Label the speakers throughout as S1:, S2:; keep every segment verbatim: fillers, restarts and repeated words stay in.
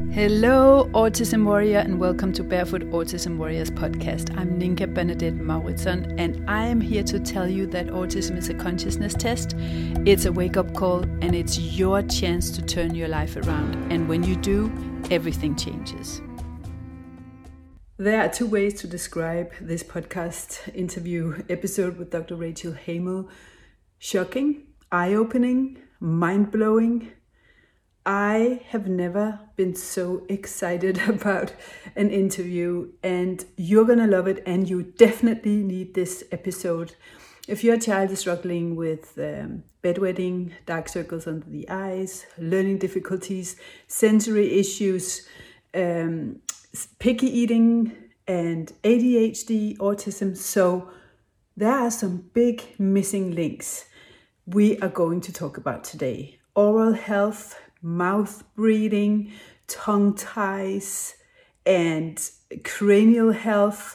S1: Hello, Autism Warrior, and welcome to Barefoot Autism Warriors podcast. I'm Ninka Bernadette Mauritson, and I am here to tell you that autism is a consciousness test. It's a wake-up call, and it's your chance to turn your life around. And when you do, everything changes. There are two ways to describe this podcast interview episode with Doctor Rachel Hamel. Shocking, eye-opening, mind-blowing. I have never been so excited about an interview, and you're gonna love it, and you definitely need this episode. If your child is struggling with um, bedwetting, dark circles under the eyes, learning difficulties, sensory issues, um, picky eating, and A D H D, autism, so there are some big missing links we are going to talk about today. Oral health, mouth breathing, tongue ties, and cranial health,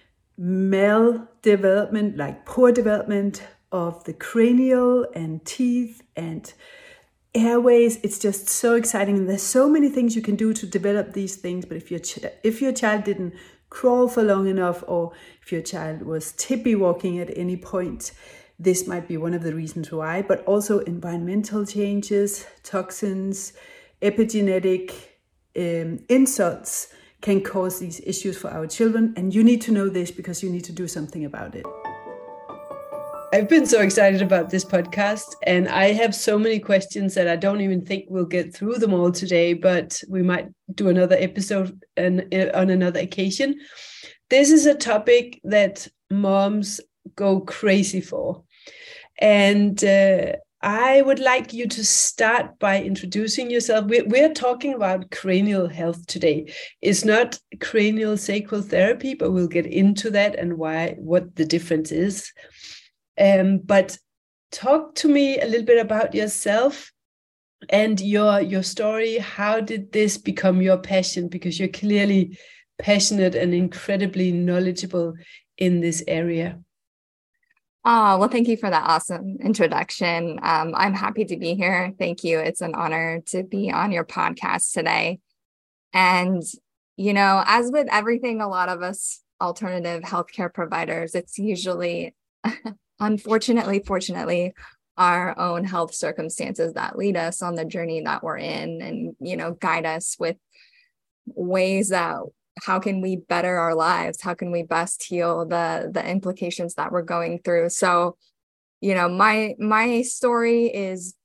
S1: maldevelopment, like poor development of the cranial and teeth and airways. It's just so exciting. And there's so many things you can do to develop these things. But if your ch- if your child didn't crawl for long enough, or if your child was tippy walking at any point, this might be one of the reasons why, but also environmental changes, toxins, epigenetic um, insults can cause these issues for our children. And you need to know this because you need to do something about it. I've been so excited about this podcast, and I have so many questions that I don't even think we'll get through them all today, but we might do another episode on, on another occasion. This is a topic that moms go crazy for. And uh, I would like you to start by introducing yourself. We're, we're talking about cranial health today. It's not cranial sacral therapy, but we'll get into that and why, what the difference is. Um, but talk to me a little bit about yourself and your, your story. How did this become your passion? Because you're clearly passionate and incredibly knowledgeable in this area.
S2: Oh, well, thank you for that awesome introduction. Um, I'm happy to be here. Thank you. It's an honor to be on your podcast today. And, you know, as with everything, a lot of us alternative healthcare providers, it's usually, unfortunately, fortunately, our own health circumstances that lead us on the journey that we're in and, you know, guide us with ways that how can we better our lives? How can we best heal the, the implications that we're going through? So, you know, my, my story is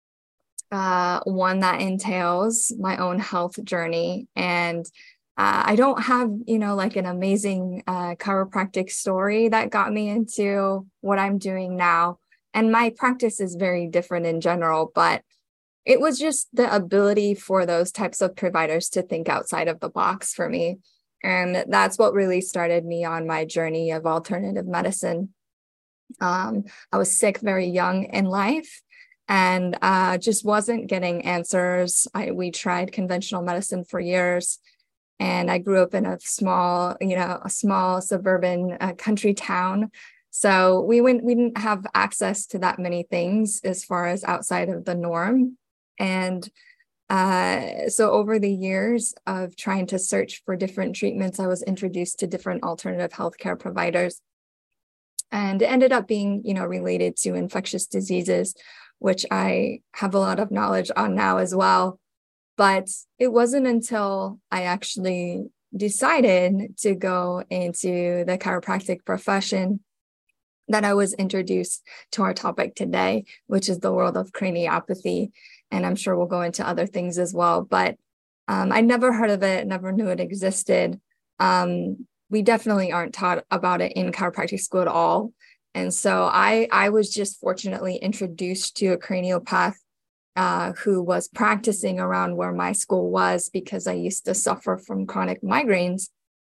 S2: uh, one that entails my own health journey. And uh, I don't have, you know, like an amazing uh, chiropractic story that got me into what I'm doing now. And my practice is very different in general, but it was just the ability for those types of providers to think outside of the box for me. And that's what really started me on my journey of alternative medicine. Um, I was sick very young in life and uh, just wasn't getting answers. I, we tried conventional medicine for years. And I grew up in a small, you know, a small suburban uh, country town. So we went, we didn't have access to that many things as far as outside of the norm. And uh, so over the years of trying to search for different treatments, I was introduced to different alternative healthcare providers, and it ended up being, you know, related to infectious diseases, which I have a lot of knowledge on now as well. But it wasn't until I actually decided to go into the chiropractic profession that I was introduced to our topic today, which is the world of craniopathy. And I'm sure we'll go into other things as well. But um, I never heard of it, never knew it existed. Um, we definitely aren't taught about it in chiropractic school at all. And so I, I was just fortunately introduced to a craniopath uh, who was practicing around where my school was because I used to suffer from chronic migraines.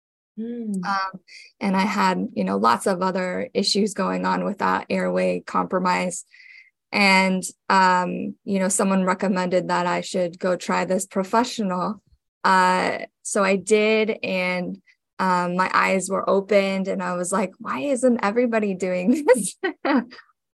S2: Mm. Um, and I had, you know, lots of other issues going on with that airway compromise. And, um, you know, someone recommended that I should go try this professional. Uh, so I did, and um, my eyes were opened and I was like, why isn't everybody doing this?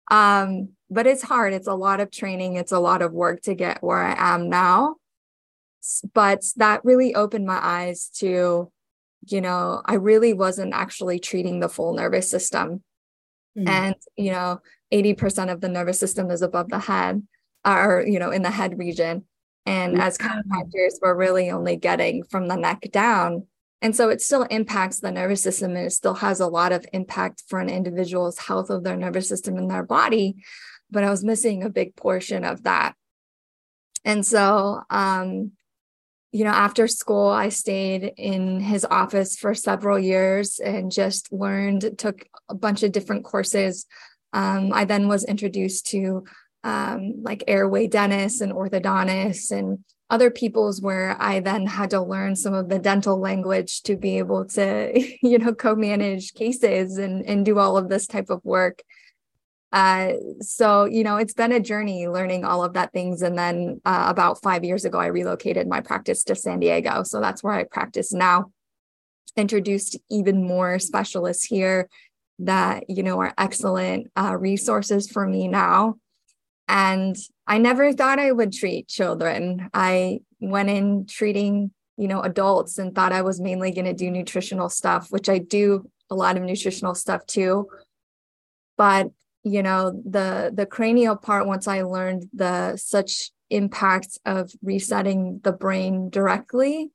S2: um, but it's hard. It's a lot of training. It's a lot of work to get where I am now. But that really opened my eyes to, you know, I really wasn't actually treating the full nervous system. Mm. And, you know, eighty percent of the nervous system is above the head, or, you know, in the head region. And yeah. as chiropractors, we're really only getting from the neck down. And so it still impacts the nervous system, and it still has a lot of impact for an individual's health of their nervous system in their body. But I was missing a big portion of that. And so, um, you know, after school, I stayed in his office for several years and just learned, took a bunch of different courses. Um, I then was introduced to um, like airway dentists and orthodontists and other people's, where I then had to learn some of the dental language to be able to, you know, co-manage cases and, and do all of this type of work. Uh, so, you know, it's been a journey learning all of that things. And then uh, about five years ago, I relocated my practice to San Diego. So that's where I practice now. Introduced even more specialists here that, you know, are excellent uh, resources for me now. And I never thought I would treat children. I went in treating, you know, adults and thought I was mainly going to do nutritional stuff, which I do a lot of nutritional stuff too. But you know, the the cranial part, once I learned the such impact of resetting the brain directly,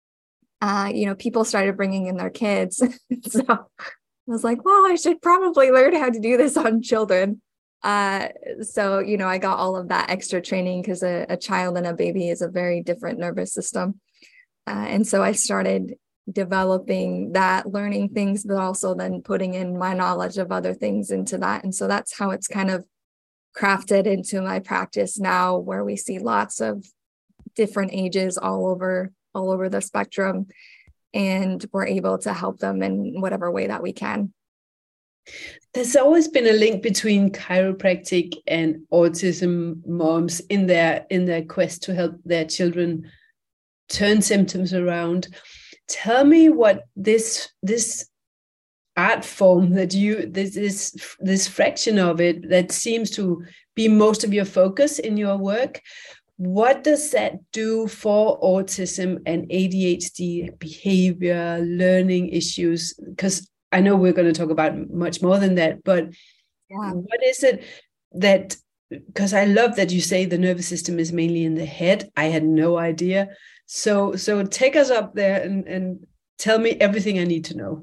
S2: uh, you know, people started bringing in their kids. So I was like, well, I should probably learn how to do this on children. Uh, so, you know, I got all of that extra training because a, a child and a baby is a very different nervous system. Uh, and so I started developing that, learning things, but also then putting in my knowledge of other things into that. And so that's how it's kind of crafted into my practice now, where we see lots of different ages all over, all over the spectrum, and we're able to help them in whatever way that we can.
S1: There's always been a link between chiropractic and autism moms in their in their quest to help their children turn symptoms around. Tell me what this this art form that you this is this fraction of it that seems to be most of your focus in your work. What does that do for autism and A D H D behavior, learning issues? Because I know we're going to talk about much more than that, but yeah. What is it that, because I love that you say the nervous system is mainly in the head. I had no idea. So, so take us up there and, and tell me everything I need to know.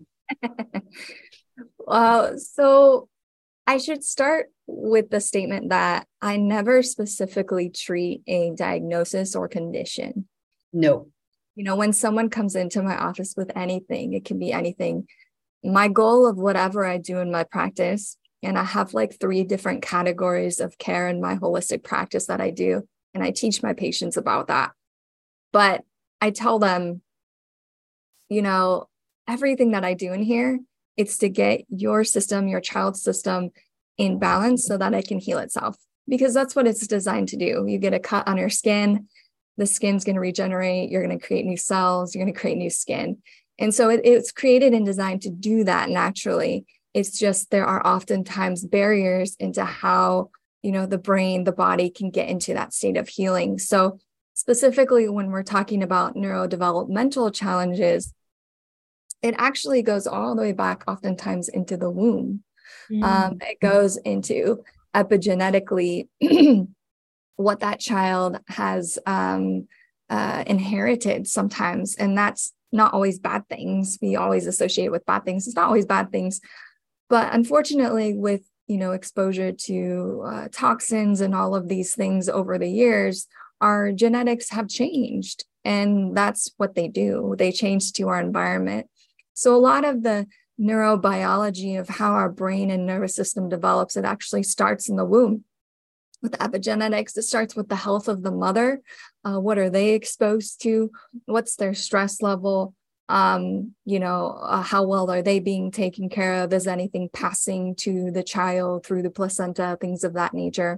S2: Well, so I should start with the statement that I never specifically treat a diagnosis or condition.
S1: No.
S2: You know, when someone comes into my office with anything, it can be anything. My goal of whatever I do in my practice, and I have like three different categories of care in my holistic practice that I do, and I teach my patients about that. But I tell them, you know, everything that I do in here, it's to get your system, your child's system in balance so that it can heal itself, because that's what it's designed to do. You get a cut on your skin, the skin's going to regenerate, you're going to create new cells, you're going to create new skin. And so it, it's created and designed to do that naturally. It's just there are oftentimes barriers into how, you know, the brain, the body can get into that state of healing. So specifically, when we're talking about neurodevelopmental challenges, it actually goes all the way back oftentimes into the womb. Mm. Um, it goes into epigenetically what that child has um, uh, inherited sometimes. And that's not always bad things. We always associate with bad things. It's not always bad things. But unfortunately, with, you know, exposure to uh, toxins and all of these things over the years, our genetics have changed, and that's what they do. They change to our environment. So a lot of the neurobiology of how our brain and nervous system develops, it actually starts in the womb. With epigenetics, it starts with the health of the mother. Uh, what are they exposed to? What's their stress level? Um, you know, uh, how well are they being taken care of? Is anything passing to the child through the placenta, things of that nature?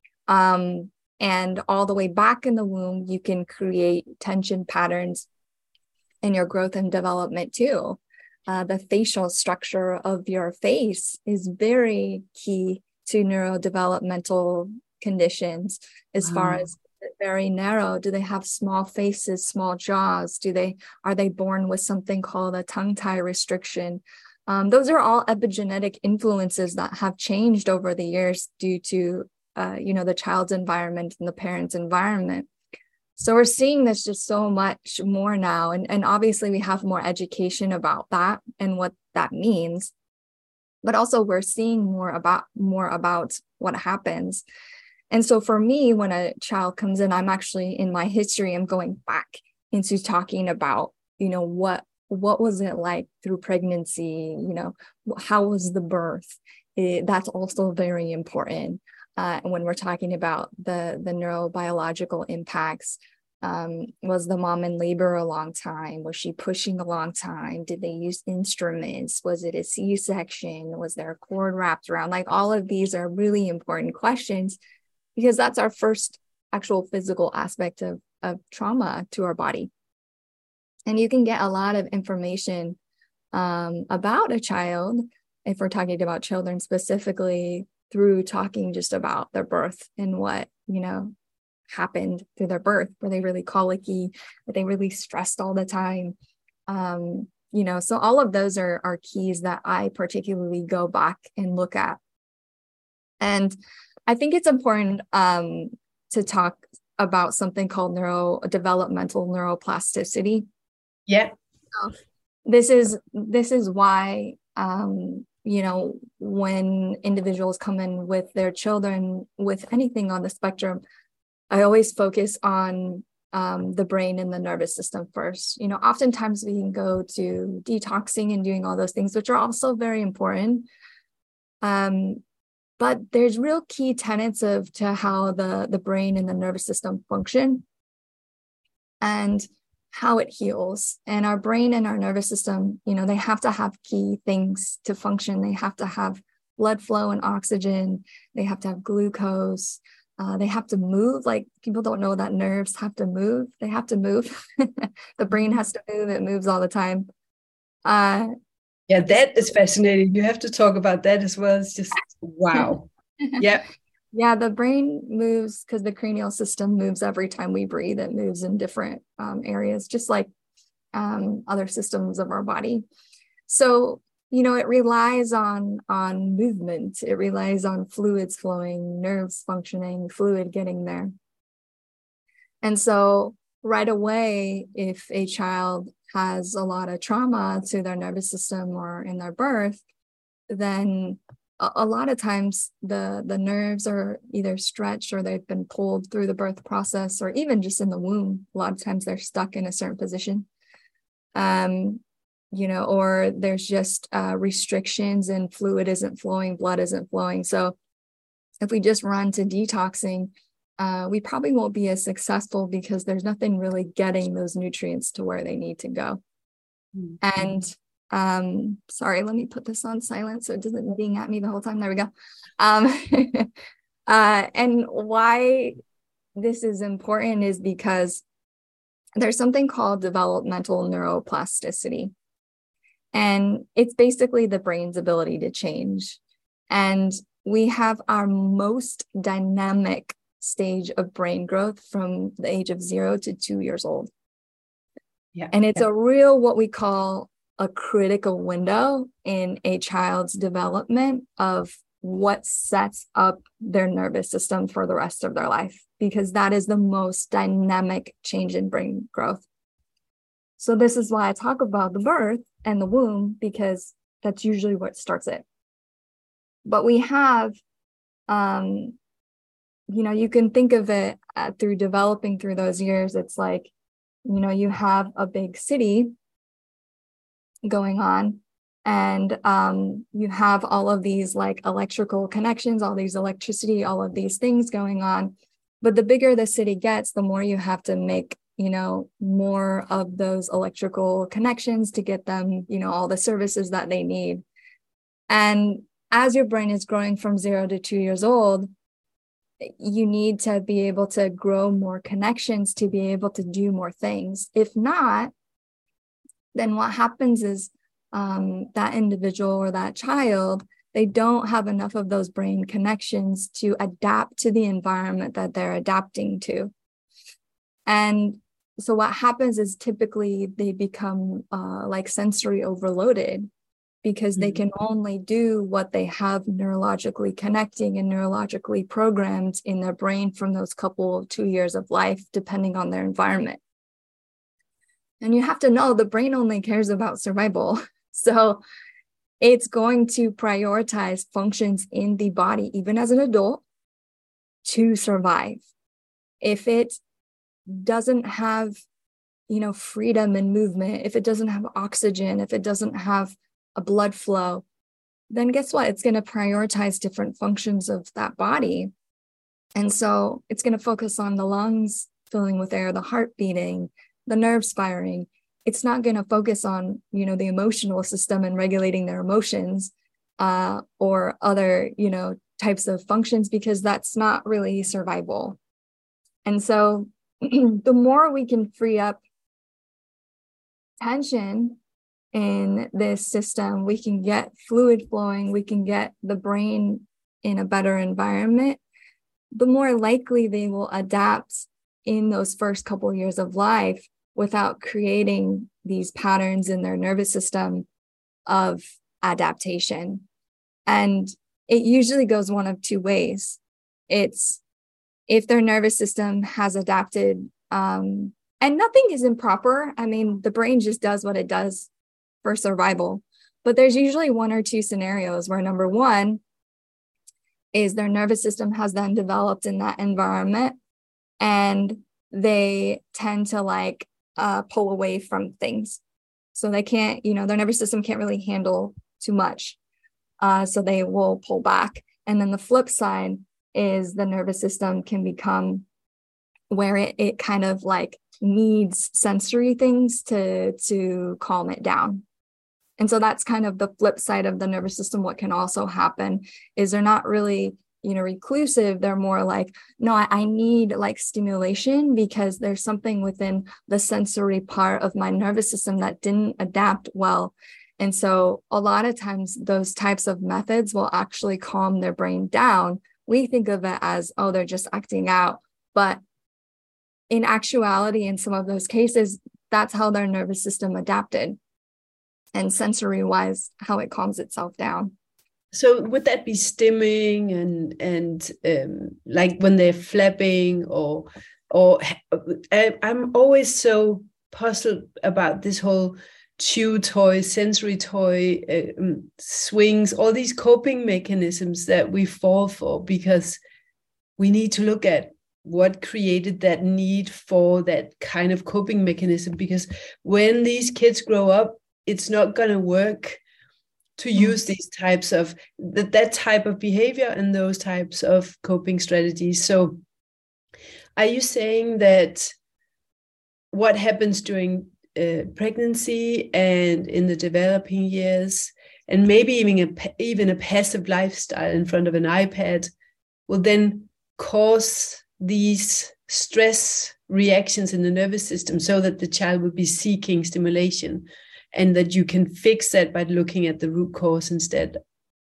S2: Um, and all the way back in the womb, you can create tension patterns in your growth and development too. Uh, the facial structure of your face is very key to neurodevelopmental conditions as wow. far as very narrow? Do they have small faces, small jaws? Do they, are they born with something called a tongue tie restriction? Um, those are all epigenetic influences that have changed over the years due to, uh, you know, the child's environment and the parent's environment. So we're seeing this just so much more now. And, and obviously we have more education about that and what that means. But also we're seeing more about more about what happens. And so for me, when a child comes in, I'm actually in my history, I'm going back into talking about, you know, what what was it like through pregnancy? You know, how was the birth? It, that's also very important. Uh, when we're talking about the, the neurobiological impacts. Um, was the mom in labor a long time? Was she pushing a long time? Did they use instruments? Was it a C-section? Was there a cord wrapped around? Like, all of these are really important questions, because that's our first actual physical aspect of, of trauma to our body. And you can get a lot of information um, about a child, if we're talking about children specifically, through talking just about their birth and what, you know, happened through their birth. Were they really colicky? Were they really stressed all the time? Um, you know, so all of those are, are keys that I particularly go back and look at. And I think it's important um, to talk about something called neuro developmental neuroplasticity.
S1: Yeah.
S2: So this is this is why um, you know, when individuals come in with their children with anything on the spectrum, I always focus on um, the brain and the nervous system first. You know, oftentimes we can go to detoxing and doing all those things, which are also very important. Um, but there's real key tenets of to how the, the brain and the nervous system function and how it heals. And our brain and our nervous system, you know, they have to have key things to function. They have to have blood flow and oxygen. They have to have glucose. Uh, they have to move. Like, people don't know that nerves have to move. They have to move. The brain has to move. It moves all the time. Uh,
S1: yeah, that is fascinating. You have to talk about that as well. It's just, wow. Yeah.
S2: Yeah, the brain moves because the cranial system moves every time we breathe. It moves in different um, areas, just like um, other systems of our body. So, you know, it relies on, on movement. It relies on fluids flowing, nerves functioning, fluid getting there. And so right away, if a child has a lot of trauma to their nervous system or in their birth, then a, a lot of times the, the nerves are either stretched or they've been pulled through the birth process, or even just in the womb. A lot of times they're stuck in a certain position. Um, you know, or there's just uh, restrictions and fluid isn't flowing, blood isn't flowing. So if we just run to detoxing, uh, we probably won't be as successful because there's nothing really getting those nutrients to where they need to go. Mm-hmm. And um, sorry, let me put this on silent so it doesn't ding at me the whole time. There we go. Um, uh, and why this is important is because there's something called developmental neuroplasticity. And it's basically the brain's ability to change. And we have our most dynamic stage of brain growth from the age of zero to two years old. Yeah. And it's yeah. a real, what we call a critical window in a child's development of what sets up their nervous system for the rest of their life, because that is the most dynamic change in brain growth. So this is why I talk about the birth and the womb, because that's usually what starts it. But we have, um, you know, you can think of it uh, through developing through those years. It's like, you know, you have a big city going on, and um, you have all of these like electrical connections, all these electricity, all of these things going on. But the bigger the city gets, the more you have to make, you know, more of those electrical connections to get them, you know, all the services that they need. And as your brain is growing from zero to two years old, you need to be able to grow more connections to be able to do more things. If not, then what happens is um, that individual or that child, they don't have enough of those brain connections to adapt to the environment that they're adapting to. And so what happens is typically they become uh, like sensory overloaded because they can only do what they have neurologically connecting and neurologically programmed in their brain from those couple of two years of life, depending on their environment. And you have to know the brain only cares about survival. So it's going to prioritize functions in the body, even as an adult, to survive. If it doesn't have, you know, freedom and movement, if it doesn't have oxygen, if it doesn't have a blood flow, then guess what? It's going to prioritize different functions of that body. And so it's going to focus on the lungs filling with air, the heart beating, the nerves firing. It's not going to focus on, you know, the emotional system and regulating their emotions uh, or other, you know, types of functions, because that's not really survival. And so the more we can free up tension in this system, we can get fluid flowing, we can get the brain in a better environment, the more likely they will adapt in those first couple of years of life without creating these patterns in their nervous system of adaptation. And it usually goes one of two ways. It's if their nervous system has adapted, um, and nothing is improper. I mean, the brain just does what it does for survival. But there's usually one or two scenarios where number one is their nervous system has then developed in that environment and they tend to like uh, pull away from things. So they can't, you know, their nervous system can't really handle too much. Uh, so they will pull back. And then the flip side is the nervous system can become where it, it kind of like needs sensory things to, to calm it down. And so that's kind of the flip side of the nervous system. What can also happen is they're not really, you know, reclusive. They're more like, no, I, I need like stimulation because there's something within the sensory part of my nervous system that didn't adapt well. And so a lot of times those types of methods will actually calm their brain down. We think of it as, oh, they're just acting out. But in actuality, in some of those cases, that's how their nervous system adapted. And sensory wise, how it calms itself down.
S3: So would that be stimming and and um, like when they're flapping or or I, I'm always so puzzled about this whole chew toy, sensory toy, um, swings, all these coping mechanisms that we fall for, because we need to look at what created that need for that kind of coping mechanism. Because when these kids grow up, it's not going to work to use these types of that, that type of behavior and those types of coping strategies. So are you saying that what happens during uh, pregnancy and in the developing years, and maybe even a, even a passive lifestyle in front of an iPad, will then cause these stress reactions in the nervous system so that the child will be seeking stimulation, and that you can fix that by looking at the root cause instead?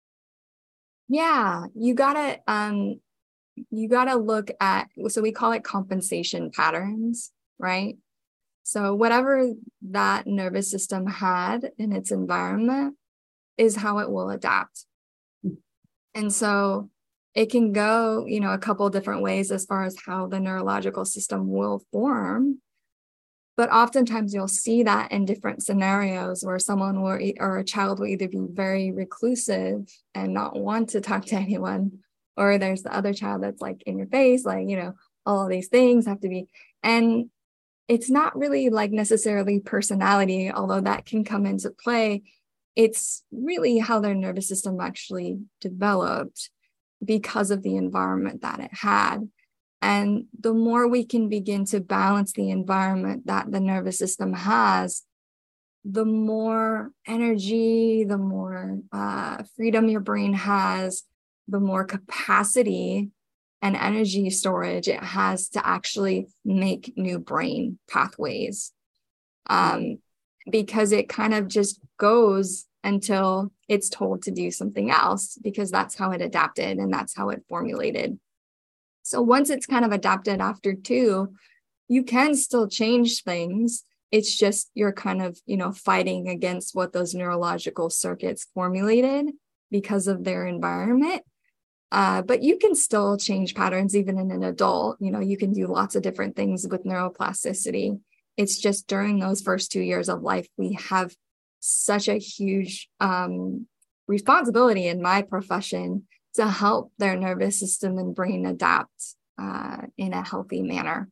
S2: Yeah, you gotta um, you gotta look at, so we call it compensation patterns, right? So whatever that nervous system had in its environment is how it will adapt. And so it can go, you know, a couple different ways as far as how the neurological system will form. But oftentimes you'll see that in different scenarios where someone will, or a child will either be very reclusive and not want to talk to anyone, or there's the other child that's like in your face, like, you know, all of these things have to be, and it's not really like necessarily personality, although that can come into play. It's really how their nervous system actually developed because of the environment that it had. And the more we can begin to balance the environment that the nervous system has, the more energy, the more uh, freedom your brain has, the more capacity and energy storage it has to actually make new brain pathways. Um, because it kind of just goes until it's told to do something else, because that's how it adapted and that's how it formulated. So once it's kind of adapted after two, you can still change things. It's just you're kind of, you know, fighting against what those neurological circuits formulated because of their environment. Uh, but you can still change patterns even in an adult. You know, you can do lots of different things with neuroplasticity. It's just during those first two years of life, we have such a huge um, responsibility in my profession to help their nervous system and brain adapt uh, in a healthy manner.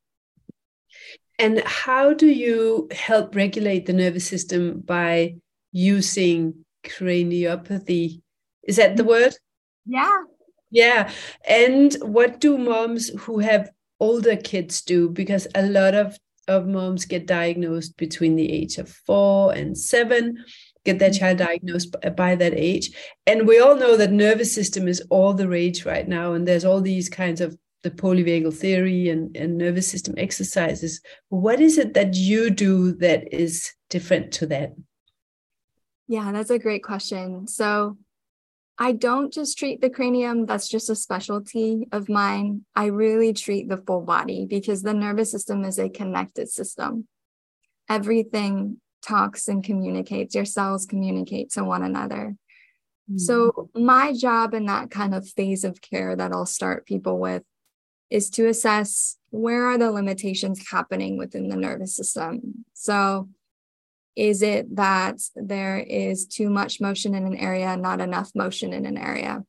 S3: And how do you help regulate the nervous system by using craniopathy? Is that the word?
S2: Yeah.
S3: Yeah. And what do moms who have older kids do? Because a lot of, of moms get diagnosed between the age of four and seven, get their child diagnosed by, by that age. And we all know that nervous system is all the rage right now. And there's all these kinds of the polyvagal theory and, and nervous system exercises. What is it that you do that is different to that?
S2: Yeah, that's a great question. So I don't just treat the cranium. That's just a specialty of mine. I really treat the full body because the nervous system is a connected system. Everything talks and communicates. Your cells communicate to one another. Mm-hmm. So my job in that kind of phase of care that I'll start people with is to assess where are the limitations happening within the nervous system. So is it that there is too much motion in an area, not enough motion in an area?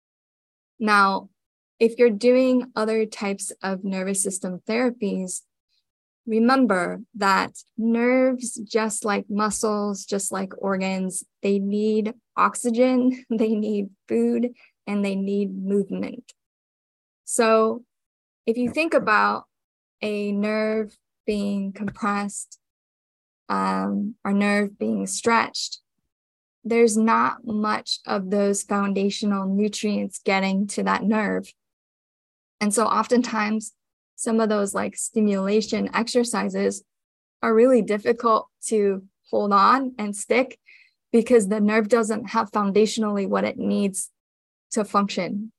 S2: Now, if you're doing other types of nervous system therapies, remember that nerves, just like muscles, just like organs, they need oxygen, they need food, and they need movement. So if you think about a nerve being compressed, um, our nerve being stretched, there's not much of those foundational nutrients getting to that nerve. And so oftentimes, some of those like stimulation exercises are really difficult to hold on and stick because the nerve doesn't have foundationally what it needs to function.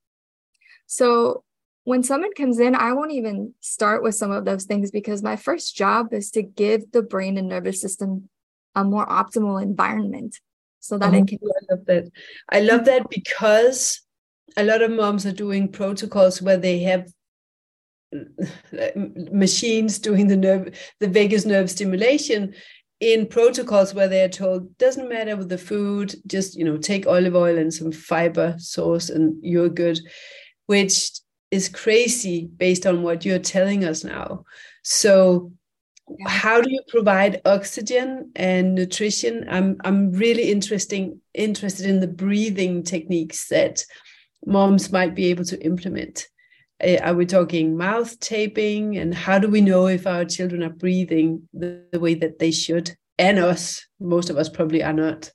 S2: So when someone comes in, I won't even start with some of those things because my first job is to give the brain and nervous system a more optimal environment so that oh, it can.
S3: I love that. I love that because a lot of moms are doing protocols where they have machines doing the nerve, the vagus nerve stimulation in protocols where they're told, doesn't matter with the food, just, you know, take olive oil and some fiber sauce and you're good, which is crazy based on what you're telling us now. So yeah. How do you provide oxygen and nutrition? I'm I'm really interesting, interested in the breathing techniques that moms might be able to implement. Uh, are we talking mouth taping? And how do we know if our children are breathing the, the way that they should? And us, most of us probably are not.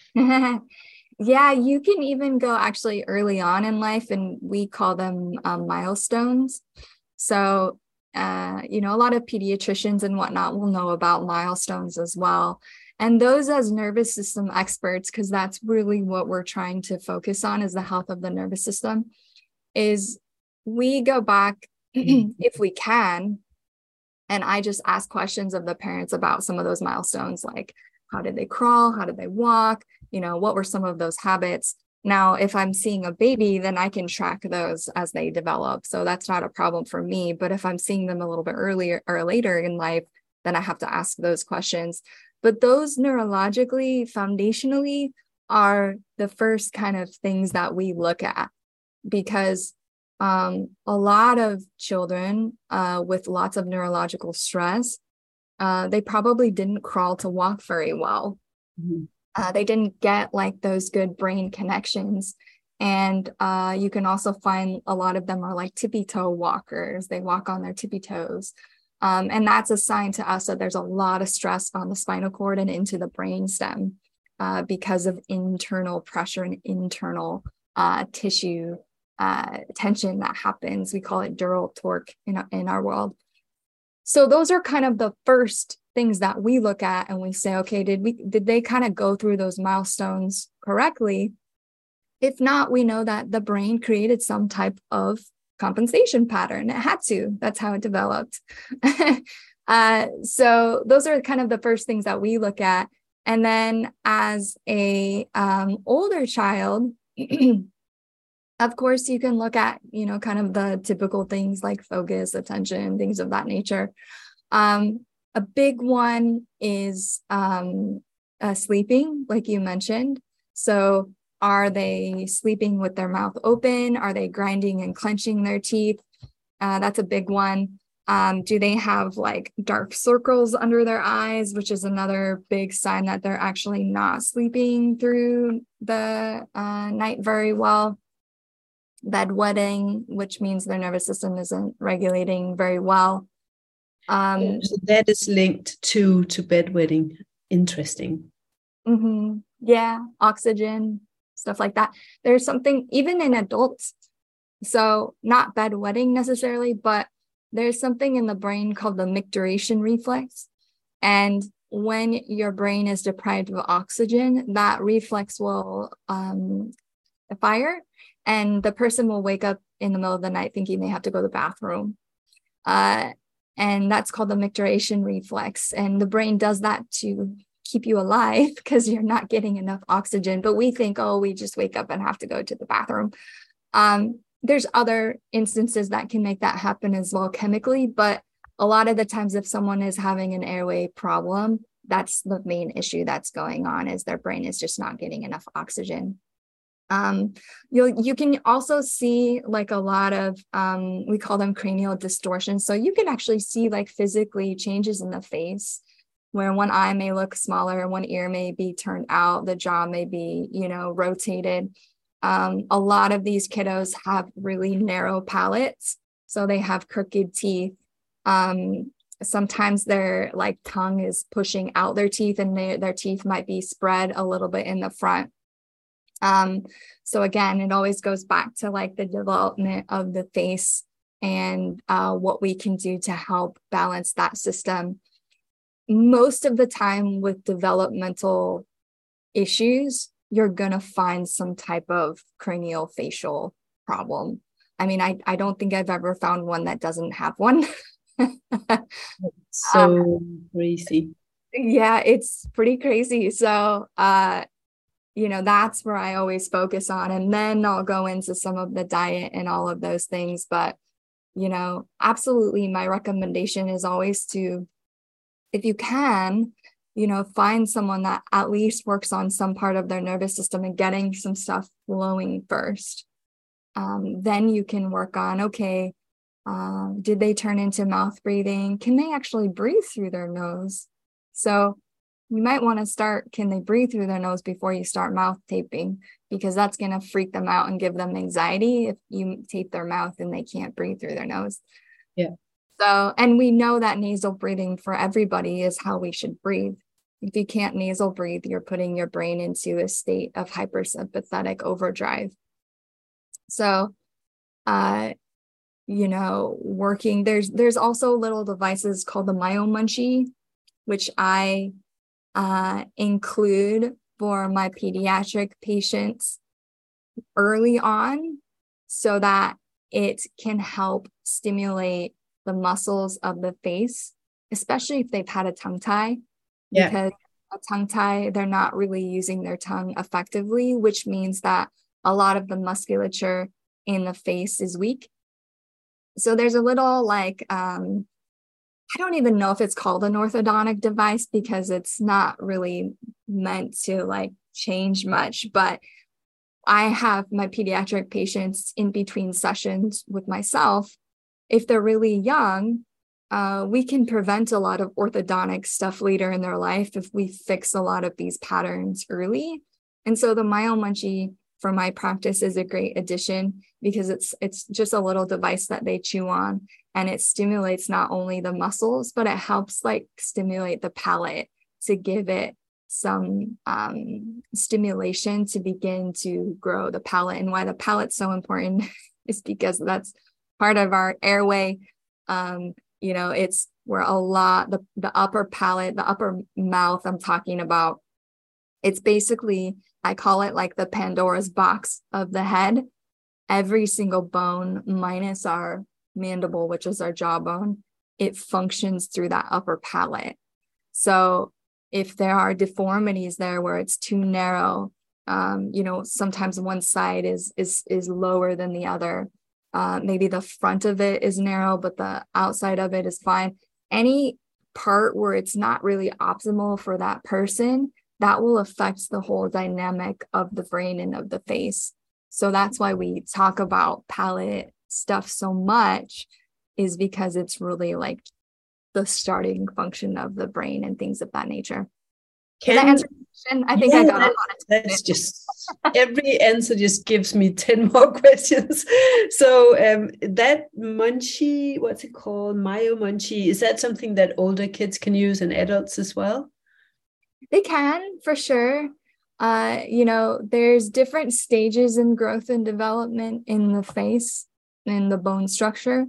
S2: Yeah, you can even go actually early on in life, and we call them um, milestones. So, uh, you know, a lot of pediatricians and whatnot will know about milestones as well. And those as nervous system experts, because that's really what we're trying to focus on is the health of the nervous system, is we go back if we can. And I just ask questions of the parents about some of those milestones, like how did they crawl? How did they walk? You know, what were some of those habits? Now, if I'm seeing a baby, then I can track those as they develop. So that's not a problem for me. But if I'm seeing them a little bit earlier or later in life, then I have to ask those questions. But those neurologically, foundationally, are the first kind of things that we look at, because um, a lot of children uh, with lots of neurological stress, uh, they probably didn't crawl to walk very well. Mm-hmm. Uh, they didn't get like those good brain connections. And uh, you can also find a lot of them are like tippy toe walkers. They walk on their tippy toes. Um, and that's a sign to us that there's a lot of stress on the spinal cord and into the brain stem uh, because of internal pressure and internal uh, tissue uh, tension that happens. We call it dural torque in, in our world. So those are kind of the first things that we look at and we say, okay, did we did they kind of go through those milestones correctly? If not, we know that the brain created some type of compensation pattern. It had to. That's how it developed. uh, so those are kind of the first things that we look at. And then as a um, older child, of course, you can look at, you know, kind of the typical things like focus, attention, things of that nature. Um, a big one is um, uh, sleeping, like you mentioned. So are they sleeping with their mouth open? Are they grinding and clenching their teeth? Uh, that's a big one. Um, do they have like dark circles under their eyes, which is another big sign that they're actually not sleeping through the uh, night very well? Bedwetting, which means their nervous system isn't regulating very well. Um,
S3: so that is linked to, to bedwetting. Interesting.
S2: Mm-hmm. Yeah, oxygen, stuff like that. There's something, even in adults, so not bedwetting necessarily, but there's something in the brain called the micturition reflex. And when your brain is deprived of oxygen, that reflex will um, fire, and the person will wake up in the middle of the night thinking they have to go to the bathroom. Uh, and that's called the micturition reflex. And the brain does that to keep you alive because you're not getting enough oxygen. But we think, oh, we just wake up and have to go to the bathroom. Um, there's other instances that can make that happen as well chemically. But a lot of the times if someone is having an airway problem, that's the main issue that's going on, is their brain is just not getting enough oxygen. Um, you you can also see like a lot of, um, we call them cranial distortions. So you can actually see like physically changes in the face, where one eye may look smaller, one ear may be turned out, the jaw may be, you know, rotated. Um, a lot of these kiddos have really narrow palates, so they have crooked teeth. Um, sometimes their like tongue is pushing out their teeth, and they, their teeth might be spread a little bit in the front. Um, so again, it always goes back to like the development of the face and uh, what we can do to help balance that system. Most of the time with developmental issues, you're going to find some type of cranial facial problem. I mean, I, I don't think I've ever found one that doesn't have one.
S3: So um, crazy.
S2: Yeah, it's pretty crazy. So, uh, you know, that's where I always focus on. And then I'll go into some of the diet and all of those things. But, you know, absolutely, my recommendation is always to, if you can, you know, find someone that at least works on some part of their nervous system and getting some stuff flowing first. Um, then you can work on, okay, um, did they turn into mouth breathing? Can they actually breathe through their nose? So you might want to start, can they breathe through their nose before you start mouth taping? Because that's going to freak them out and give them anxiety if you tape their mouth and they can't breathe through their nose.
S3: Yeah.
S2: So, and we know that nasal breathing for everybody is how we should breathe. If you can't nasal breathe, you're putting your brain into a state of hypersympathetic overdrive. So, uh, you know, working, there's, there's also little devices called the MyoMunchie, which I uh, include for my pediatric patients early on so that it can help stimulate the muscles of the face, especially if they've had a tongue tie.
S3: Yeah.
S2: Because a tongue tie, they're not really using their tongue effectively, which means that a lot of the musculature in the face is weak. So there's a little like, um, I don't even know if it's called an orthodontic device because it's not really meant to like change much, but I have my pediatric patients in between sessions with myself. If they're really young, uh, we can prevent a lot of orthodontic stuff later in their life if we fix a lot of these patterns early. And so the MyoMunchie for my practice is a great addition because it's it's just a little device that they chew on, and it stimulates not only the muscles, but it helps like stimulate the palate to give it some um, stimulation to begin to grow the palate. And why the palate's so important is because that's part of our airway. Um, you know, it's where a lot, the, the upper palate, the upper mouth I'm talking about, it's basically, I call it like the Pandora's box of the head. every single bone minus our mandible, which is our jawbone, it functions through that upper palate. So if there are deformities there where it's too narrow, um, you know, sometimes one side is is is lower than the other. Uh, maybe the front of it is narrow, but the outside of it is fine. Any part where it's not really optimal for that person, that will affect the whole dynamic of the brain and of the face. So that's why we talk about palate stuff so much, is because it's really like the starting function of the brain and things of that nature. Can I answer the question? I think yeah, I got
S3: that, that's just every answer just gives me ten more questions. So um, that munchie, what's it called? Myo munchie, is that something that older kids can use and adults as well?
S2: They can, for sure. Uh, you know, there's different stages in growth and development in the face, in the bone structure.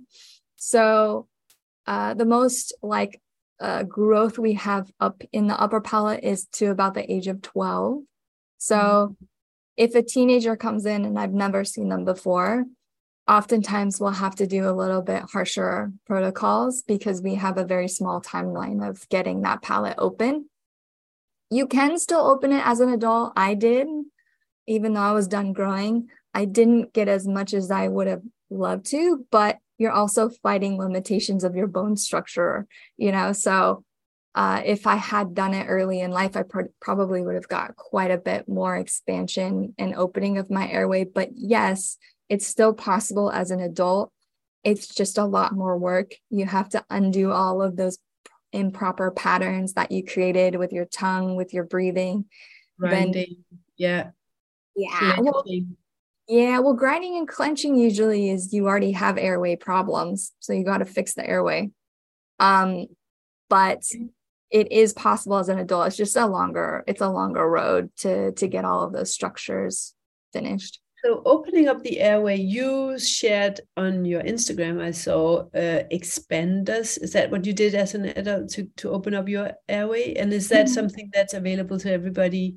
S2: So uh, the most like uh, growth we have up in the upper palate is to about the age of twelve. So mm-hmm. if a teenager comes in and I've never seen them before, oftentimes we'll have to do a little bit harsher protocols because we have a very small timeline of getting that palate open. You can still open it as an adult. I did, even though I was done growing. I didn't get as much as I would have loved to, but you're also fighting limitations of your bone structure, you know? So uh, if I had done it early in life, I pr- probably would have got quite a bit more expansion and opening of my airway. But yes, it's still possible as an adult. It's just a lot more work. You have to undo all of those improper patterns that you created with your tongue, with your breathing.
S3: Grinding, then, yeah.
S2: Yeah. Well, yeah. Well, grinding and clenching usually is you already have airway problems. So you got to fix the airway. Um, but it is possible as an adult. It's just a longer, it's a longer road to, to get all of those structures finished.
S3: So opening up the airway, you shared on your Instagram, I saw uh, expanders. Is that what you did as an adult to, to open up your airway? And is that mm-hmm. something that's available to everybody?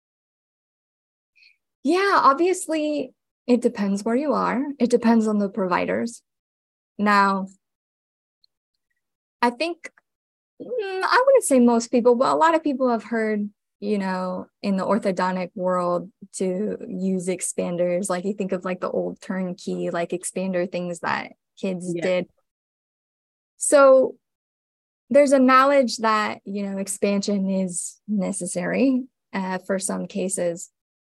S2: Yeah, obviously it depends where you are. It depends on the providers. Now, I think, I wouldn't say most people, but a lot of people have heard, you know, in the orthodontic world to use expanders. Like you think of like the old turnkey, like expander things that kids yeah. did. So there's a knowledge that, you know, expansion is necessary uh, for some cases,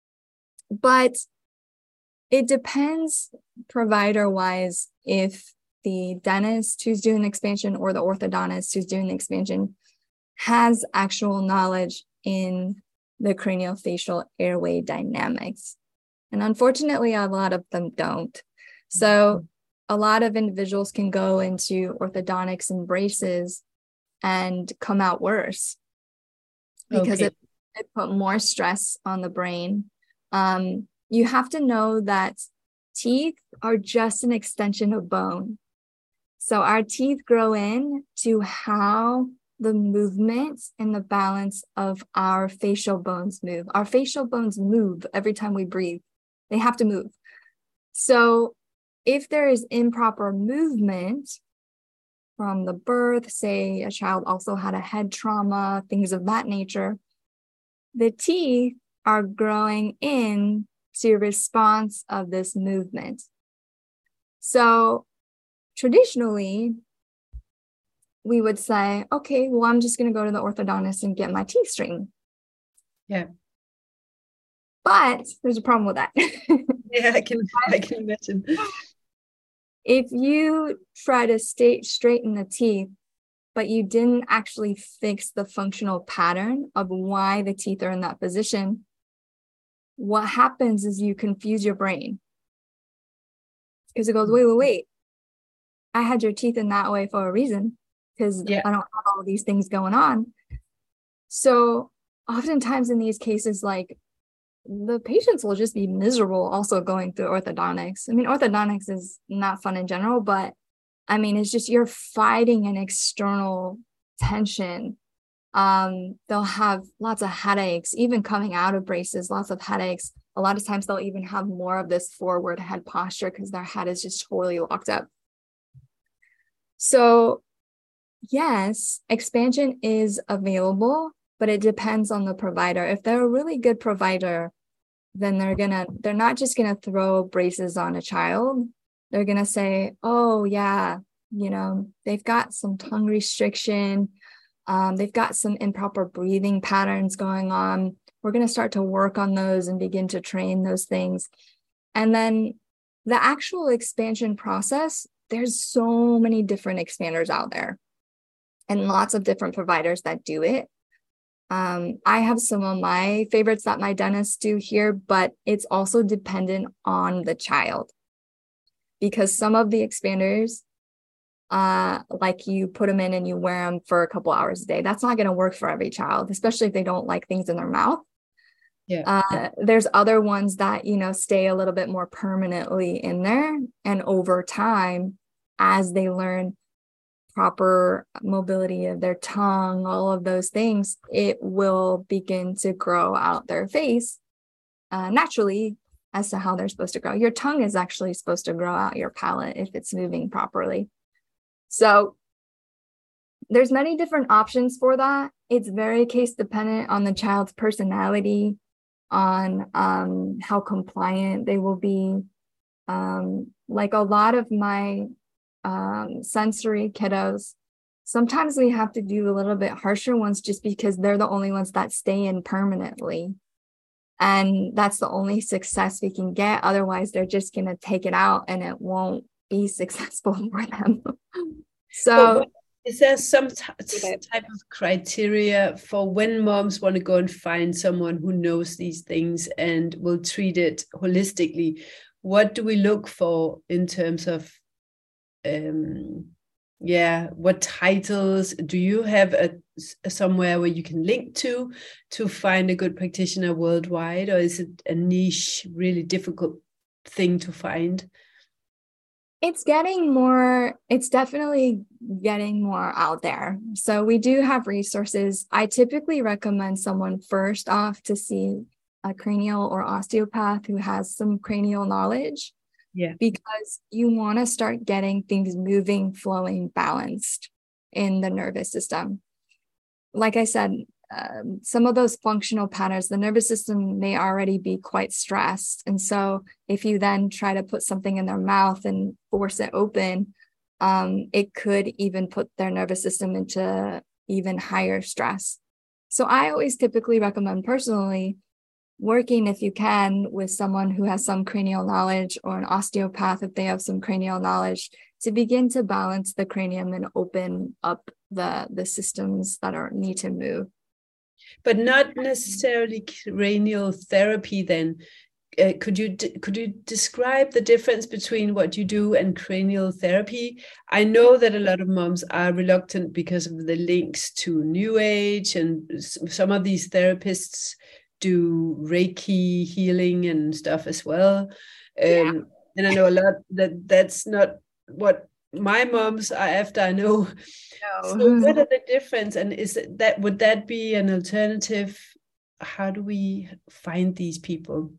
S2: but it depends provider wise if the dentist who's doing the expansion or the orthodontist who's doing the expansion has actual knowledge in the craniofacial airway dynamics. And unfortunately, a lot of them don't. So a lot of individuals can go into orthodontics and braces and come out worse because okay. it, it put more stress on the brain. Um, you have to know that teeth are just an extension of bone. So our teeth grow in to how the movements and the balance of our facial bones move. Our facial bones move every time we breathe. They have to move. So if there is improper movement from the birth, say a child also had a head trauma, things of that nature, the teeth are growing in to response of this movement. So traditionally, we would say, okay, well, I'm just going to go to the orthodontist and get my teeth straightened.
S3: Yeah.
S2: But there's a problem with that.
S3: Yeah, I can, I can imagine.
S2: If you try to stay, straighten the teeth, but you didn't actually fix the functional pattern of why the teeth are in that position, what happens is you confuse your brain. Because it goes, wait, wait, wait. I had your teeth in that way for a reason. Because yeah. I don't have all these things going on. So oftentimes in these cases, like the patients will just be miserable also going through orthodontics. I mean, orthodontics is not fun in general, but I mean, it's just you're fighting an external tension. Um, they'll have lots of headaches, even coming out of braces, lots of headaches. A lot of times they'll even have more of this forward head posture because their head is just totally locked up. So yes, expansion is available, but it depends on the provider. If they're a really good provider, then they're gonna, they're not just gonna throw braces on a child. They're gonna say, oh yeah, you know, they've got some tongue restriction. Um, they've got some improper breathing patterns going on. We're going to start to work on those and begin to train those things. And then the actual expansion process, there's so many different expanders out there and lots of different providers that do it. Um, I have some of my favorites that my dentists do here, but it's also dependent on the child, because some of the expanders, Uh, like you put them in and you wear them for a couple hours a day. That's not going to work for every child, especially if they don't like things in their mouth.
S3: Yeah.
S2: Uh, there's other ones that, you know, stay a little bit more permanently in there. And over time, as they learn proper mobility of their tongue, all of those things, it will begin to grow out their face uh, naturally as to how they're supposed to grow. Your tongue is actually supposed to grow out your palate if it's moving properly. So there's many different options for that. It's very case dependent on the child's personality, on um, how compliant they will be. Um, like a lot of my um, sensory kiddos, sometimes we have to do a little bit harsher ones just because they're the only ones that stay in permanently. And that's the only success we can get. Otherwise, they're just going to take it out and it won't be successful for them. So
S3: but is there some t- type of criteria for when moms want to go and find someone who knows these things and will treat it holistically? What do we look for in terms of um yeah what titles do you have a, a somewhere where you can link to to find a good practitioner worldwide, or is it a niche, really difficult thing to find?
S2: It's getting more, it's definitely getting more out there. So we do have resources. I typically recommend someone first off to see a cranial or osteopath who has some cranial knowledge.
S3: Yeah.
S2: Because you want to start getting things moving, flowing, balanced in the nervous system. Like I said, um, some of those functional patterns, the nervous system may already be quite stressed. And so if you then try to put something in their mouth and force it open, um, it could even put their nervous system into even higher stress. So I always typically recommend personally working, if you can, with someone who has some cranial knowledge, or an osteopath if they have some cranial knowledge, to begin to balance the cranium and open up the, the systems that are need to move.
S3: But not necessarily cranial therapy then. Uh, could you could you describe the difference between what you do and cranial therapy? I know that a lot of moms are reluctant because of the links to New Age, and some of these therapists do Reiki healing and stuff as well. Um, yeah. And I know a lot that that's not what my moms are after, I know. No. So what are the difference? And is it that, would that be an alternative? How do we find these people?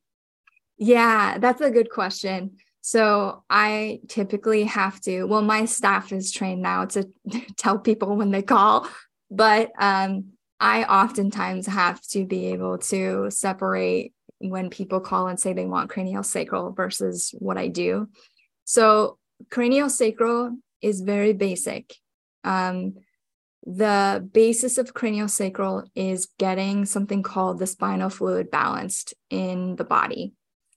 S2: Yeah, that's a good question. So I typically have to, well, my staff is trained now to tell people when they call, but um, I oftentimes have to be able to separate when people call and say they want craniosacral versus what I do. So craniosacral is very basic. Um, the basis of craniosacral is getting something called the spinal fluid balanced in the body.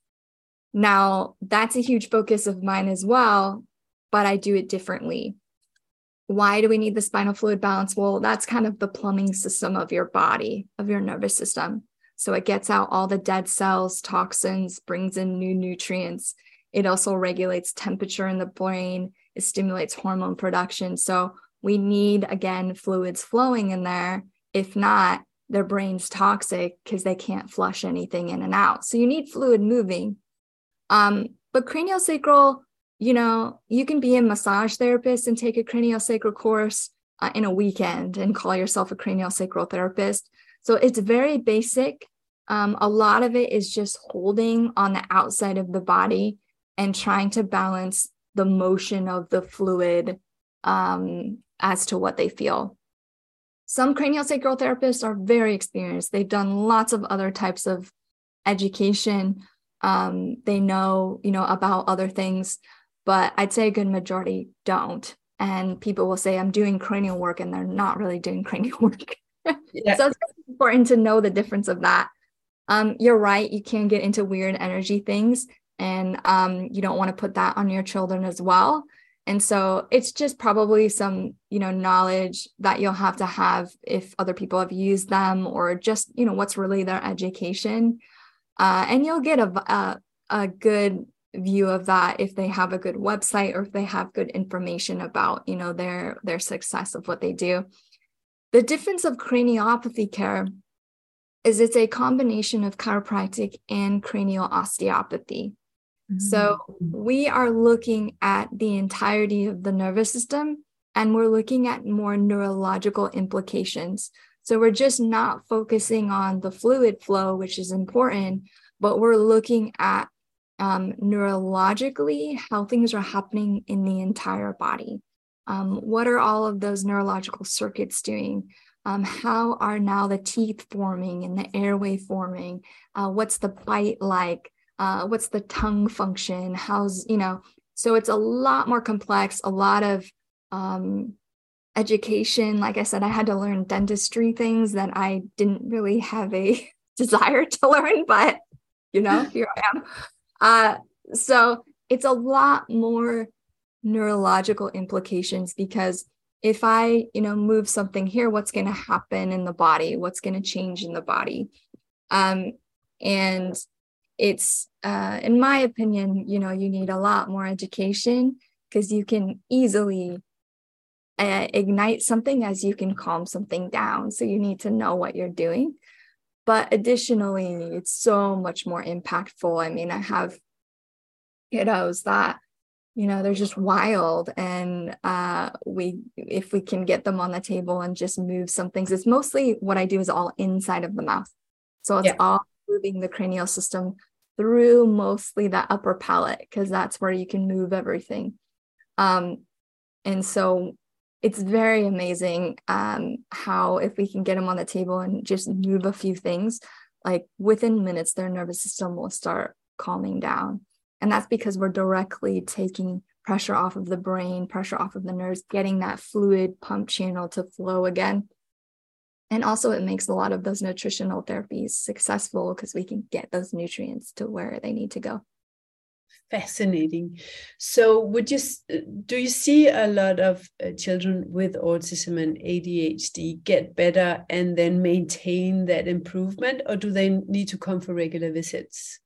S2: Now, that's a huge focus of mine as well, but I do it differently. Why do we need the spinal fluid balance? Well, that's kind of the plumbing system of your body, of your nervous system. So it gets out all the dead cells, toxins, brings in new nutrients. It also regulates temperature in the brain. It stimulates hormone production. So we need, again, fluids flowing in there. If not, their brain's toxic because they can't flush anything in and out. So you need fluid moving. Um, but craniosacral, you know, you can be a massage therapist and take a craniosacral course uh, in a weekend and call yourself a craniosacral therapist. So it's very basic. Um, a lot of it is just holding on the outside of the body and trying to balance the motion of the fluid um, as to what they feel. Some craniosacral therapists are very experienced. They've done lots of other types of education. Um, they know, you know, about other things, but I'd say a good majority don't. And people will say, I'm doing cranial work, and they're not really doing cranial work. Yeah. So it's important to know the difference of that. Um, you're right. You can get into weird energy things, and um, you don't want to put that on your children as well. And so it's just probably some, you know, knowledge that you'll have to have if other people have used them, or just, you know, what's really their education. Uh, and you'll get a, a, a good view of that if they have a good website, or if they have good information about, you know, their, their success of what they do. The difference of craniopathy care is it's a combination of chiropractic and cranial osteopathy. Mm-hmm. So we are looking at the entirety of the nervous system, and we're looking at more neurological implications. So we're just not focusing on the fluid flow, which is important, but we're looking at um, neurologically how things are happening in the entire body. Um, what are all of those neurological circuits doing? Um, how are now the teeth forming and the airway forming? Uh, what's the bite like? Uh, what's the tongue function? How's, you know, so it's a lot more complex, a lot of um, education. Like I said, I had to learn dentistry things that I didn't really have a desire to learn, but, you know, here I am. Uh, so it's a lot more neurological implications, because if I, you know, move something here, what's going to happen in the body? What's going to change in the body? Um, and it's, uh, in my opinion, you know, you need a lot more education, because you can easily uh, ignite something as you can calm something down. So you need to know what you're doing. But additionally, it's so much more impactful. I mean, I have kiddos that, you know, they're just wild. And uh, we, if we can get them on the table and just move some things, it's mostly what I do is all inside of the mouth. So it's yeah. all moving the cranial system through mostly that upper palate, because that's where you can move everything. Um, and so it's very amazing um, how, if we can get them on the table and just move a few things, like within minutes, their nervous system will start calming down. And that's because we're directly taking pressure off of the brain, pressure off of the nerves, getting that fluid pump channel to flow again. And also it makes a lot of those nutritional therapies successful, because we can get those nutrients to where they need to go.
S3: Fascinating. So would you, do you see a lot of uh, children with autism and A D H D get better and then maintain that improvement, or do they need to come for regular visits?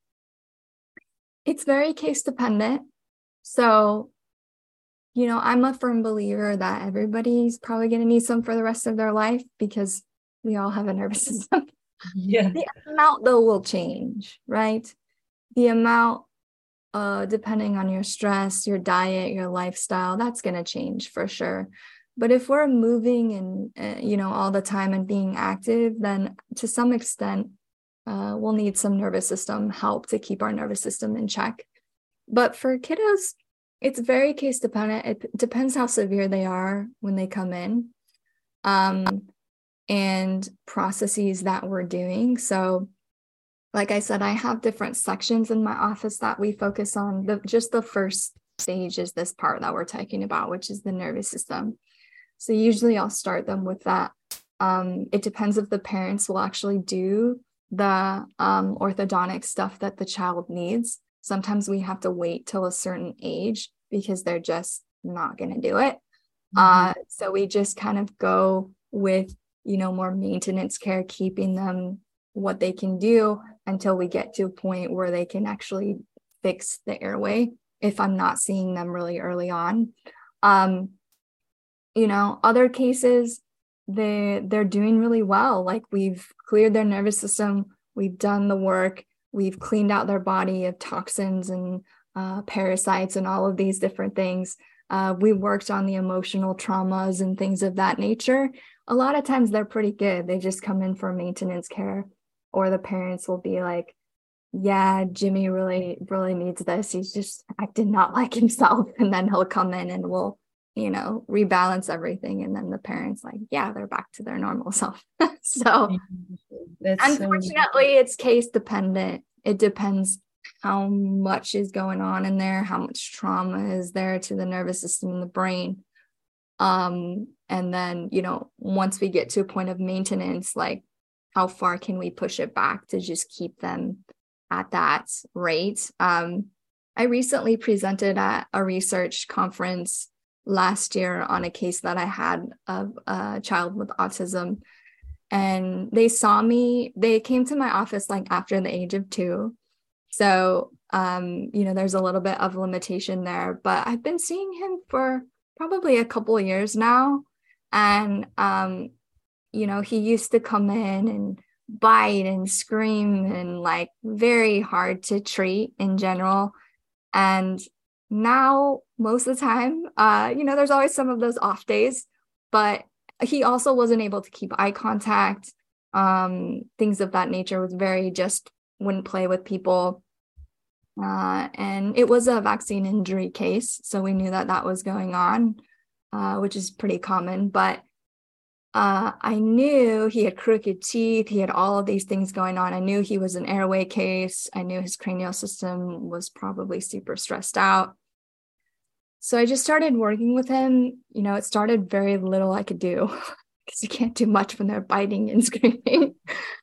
S2: It's very case dependent. So, you know, I'm a firm believer that everybody's probably going to need some for the rest of their life, because we all have a nervous system.
S3: Yeah.
S2: The amount, though, will change, right? The amount, uh, depending on your stress, your diet, your lifestyle, that's going to change for sure. But if we're moving and, uh, you know, all the time and being active, then to some extent, uh, we'll need some nervous system help to keep our nervous system in check. But for kiddos, it's very case dependent. It depends how severe they are when they come in, um, and processes that we're doing. So, like I said, I have different sections in my office that we focus on. The, just the first stage is this part that we're talking about, which is the nervous system. So usually I'll start them with that. Um, it depends if the parents will actually do the um, orthodontic stuff that the child needs. Sometimes we have to wait till a certain age because they're just not going to do it. Mm-hmm. Uh, so we just kind of go with, you know, more maintenance care, keeping them what they can do until we get to a point where they can actually fix the airway, if I'm not seeing them really early on. Um, you know, other cases, they, they're doing really well. Like, we've cleared their nervous system, we've done the work, we've cleaned out their body of toxins and uh, parasites and all of these different things. Uh, we worked on the emotional traumas and things of that nature. A lot of times they're pretty good. They just come in for maintenance care. or the parents will be like, yeah, Jimmy really, really needs this. He's just acting not like himself. And then he'll come in and we'll, you know, rebalance everything. And then the parents like, yeah, they're back to their normal self. So
S3: That's
S2: unfortunately,
S3: so...
S2: it's case dependent. It depends how much is going on in there, how much trauma is there to the nervous system and the brain. Um, and then, you know, once we get to a point of maintenance, like how far can we push it back to just keep them at that rate? Um, I recently presented at a research conference last year on a case that I had of a child with autism. And they saw me, they came to my office like after the age of two. So, um, you know, there's a little bit of limitation there, but I've been seeing him for probably a couple of years now. And, um, you know, he used to come in and bite and scream and like very hard to treat in general. And now most of the time, uh, you know, there's always some of those off days, but he also wasn't able to keep eye contact, um, things of that nature. Was very just wouldn't play with people. Uh, and it was a vaccine injury case. So we knew that that was going on, uh, which is pretty common. But uh, I knew he had crooked teeth. He had all of these things going on. I knew he was an airway case. I knew his cranial system was probably super stressed out. So I just started working with him. You know, it started very little I could do because you can't do much when they're biting and screaming.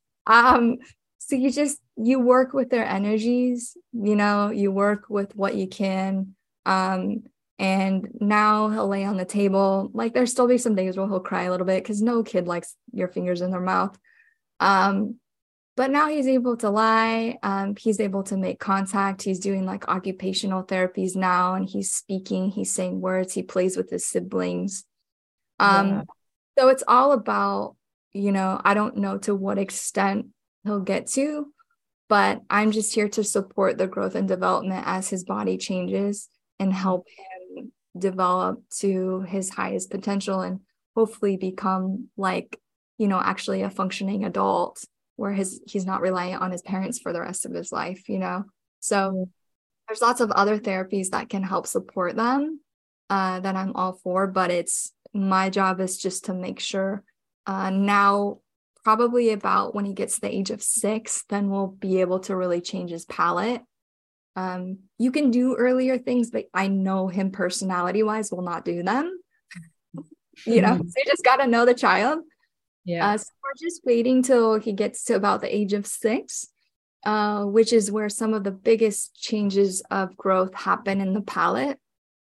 S2: um, so you just, you work with their energies, you know, you work with what you can. Um, and now he'll lay on the table. Like there'll still be some days where he'll cry a little bit because no kid likes your fingers in their mouth. Um, But now he's able to lie. Um, he's able to make contact. He's doing like occupational therapies now, and he's speaking. He's saying words. He plays with his siblings. Um, yeah. So it's all about, you know, I don't know to what extent he'll get to, but I'm just here to support the growth and development as his body changes and help him develop to his highest potential and hopefully become like, you know, actually a functioning adult, where his he's not reliant on his parents for the rest of his life, you know? So there's lots of other therapies that can help support them uh, that I'm all for, but it's my job is just to make sure uh, now, probably about when he gets to the age of six, then we'll be able to really change his palate. Um, you can do earlier things, but I know him personality-wise will not do them. You know, so you just got to know the child. Yeah. Uh, so we're just waiting till he gets to about the age of six, uh, which is where some of the biggest changes of growth happen in the palate.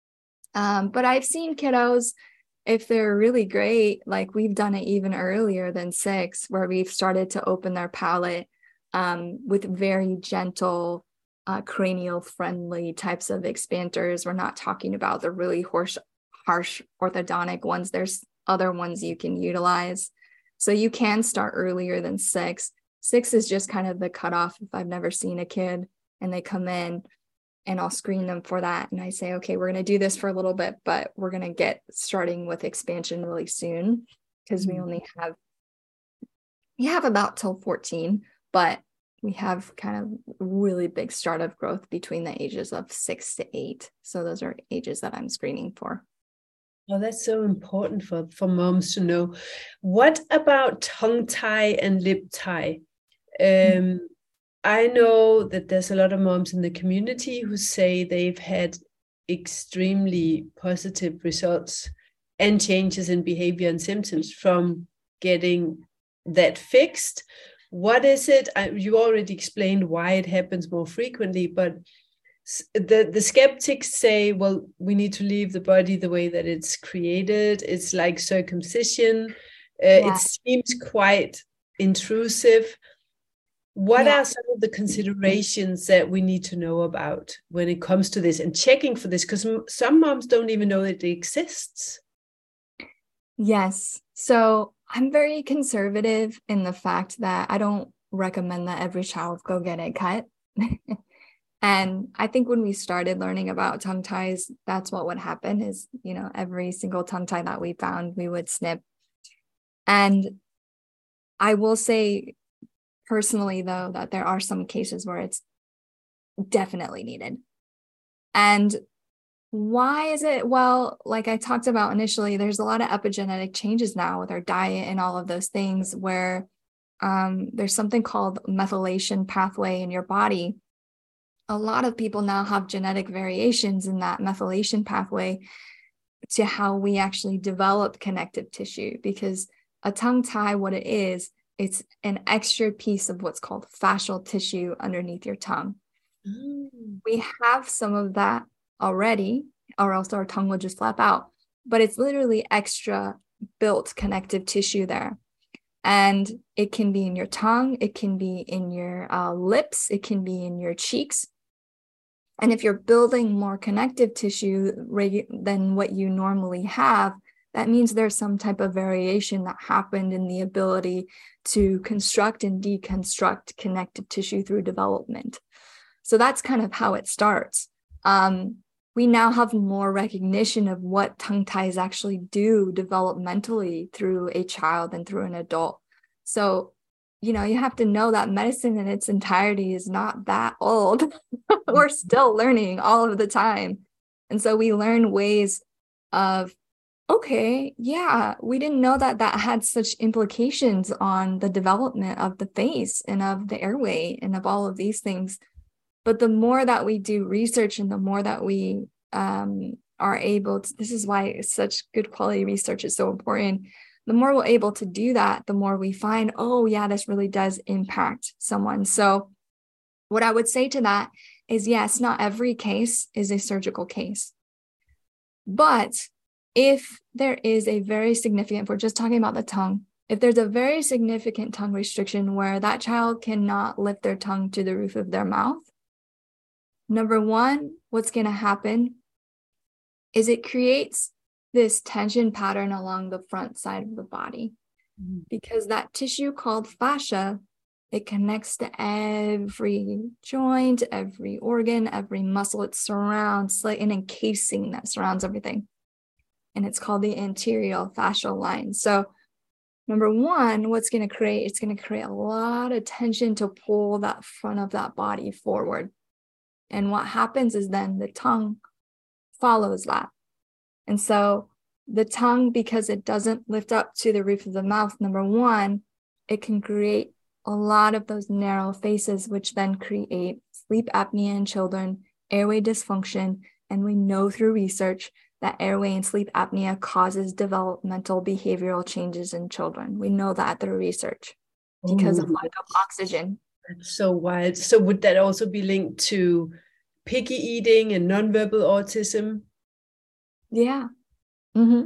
S2: Um, but I've seen kiddos, if they're really great, like we've done it even earlier than six, where we've started to open their palate um, with very gentle, uh, cranial friendly types of expanders. We're not talking about the really harsh, harsh orthodontic ones. There's other ones you can utilize. So you can start earlier than six. Six is just kind of the cutoff if I've never seen a kid and they come in and I'll screen them for that. And I say, okay, we're going to do this for a little bit, but we're going to get starting with expansion really soon because mm-hmm. we only have, we have about till fourteen, but we have kind of really big start of growth between the ages of six to eight. So those are ages that I'm screening for.
S3: Oh, that's so important for, for moms to know. What about tongue tie and lip tie? Um, mm-hmm. I know that there's a lot of moms in the community who say they've had extremely positive results and changes in behavior and symptoms from getting that fixed. What is it? I, you already explained why it happens more frequently, but the the skeptics say, well, we need to leave the body the way that it's created. It's like circumcision. Uh, yeah. It seems quite intrusive. What yeah. are some of the considerations that we need to know about when it comes to this and checking for this? Because some moms don't even know that it exists.
S2: Yes. So I'm very conservative in the fact that I don't recommend that every child go get it cut. And I think when we started learning about tongue ties, that's what would happen is, you know, every single tongue tie that we found, we would snip. And I will say personally, though, that there are some cases where it's definitely needed. And why is it? Well, like I talked about initially, there's a lot of epigenetic changes now with our diet and all of those things where um, there's something called methylation pathway in your body. A lot of people now have genetic variations in that methylation pathway to how we actually develop connective tissue, because a tongue tie, what it is, it's an extra piece of what's called fascial tissue underneath your tongue. Mm. We have some of that already, or else our tongue will just flap out, but it's literally extra built connective tissue there. And it can be in your tongue, it can be in your uh, lips, it can be in your cheeks. And if you're building more connective tissue regu- than what you normally have, that means there's some type of variation that happened in the ability to construct and deconstruct connective tissue through development. So that's kind of how it starts. Um, we now have more recognition of what tongue ties actually do developmentally through a child and through an adult. So, you know, you have to know that medicine in its entirety is not that old. We're still learning all of the time. And so we learn ways of, okay, yeah, we didn't know that that had such implications on the development of the face and of the airway and of all of these things. But the more that we do research and the more that we um, are able to, this is why such good quality research is so important. The more we're able to do that, the more we find, oh yeah, this really does impact someone. So what I would say to that is, yes, not every case is a surgical case. But if there is a very significant, if we're just talking about the tongue, if there's a very significant tongue restriction where that child cannot lift their tongue to the roof of their mouth, number one, what's going to happen is it creates this tension pattern along the front side of the body, mm-hmm. because that tissue called fascia, it connects to every joint, every organ, every muscle. It surrounds, like an encasing that surrounds everything. And it's called the anterior fascial line. So number one, what's going to create, it's going to create a lot of tension to pull that front of that body forward. And what happens is then the tongue follows that. And so the tongue, because it doesn't lift up to the roof of the mouth, number one, it can create a lot of those narrow faces, which then create sleep apnea in children, airway dysfunction. And we know through research that airway and sleep apnea causes developmental behavioral changes in children. We know that through research because Ooh. Of lack of oxygen.
S3: That's so wild. So would that also be linked to picky eating and nonverbal autism?
S2: Yeah. Mm-hmm.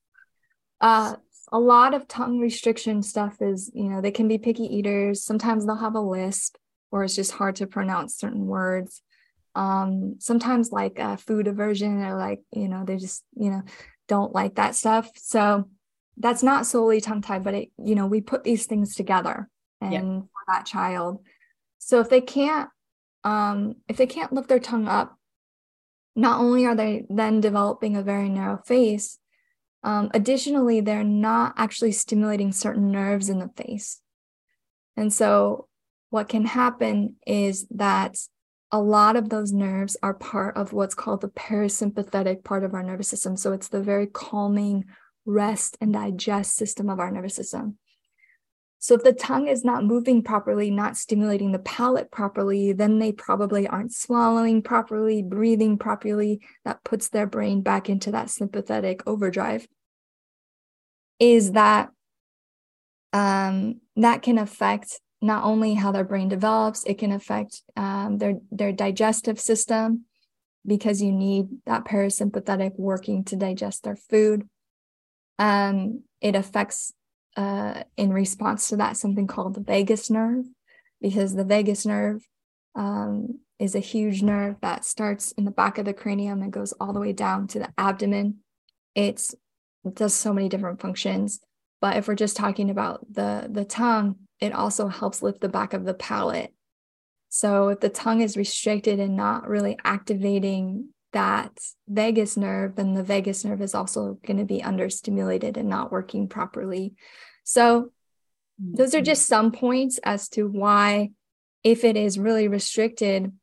S2: Uh, a lot of tongue restriction stuff is, you know, they can be picky eaters. Sometimes they'll have a lisp or it's just hard to pronounce certain words. Um, sometimes like uh, food aversion or like, you know, they just, you know, don't like that stuff. So that's not solely tongue tied, but it, you know, we put these things together and yeah. for that child. So if they can't, um, if they can't lift their tongue up, not only are they then developing a very narrow face, um, additionally, they're not actually stimulating certain nerves in the face. And so what can happen is that a lot of those nerves are part of what's called the parasympathetic part of our nervous system. So it's the very calming, rest and digest system of our nervous system. So if the tongue is not moving properly, not stimulating the palate properly, then they probably aren't swallowing properly, breathing properly. That puts their brain back into that sympathetic overdrive. Is that um, that can affect not only how their brain develops, it can affect um, their, their digestive system, because you need that parasympathetic working to digest their food. Um, it affects Uh, in response to that, something called the vagus nerve, because the vagus nerve um, is a huge nerve that starts in the back of the cranium and goes all the way down to the abdomen. It's, it does so many different functions. But if we're just talking about the, the tongue, it also helps lift the back of the palate. So if the tongue is restricted and not really activating that vagus nerve, then the vagus nerve is also going to be understimulated and not working properly. So Those are just some points as to why, if it is really restricted,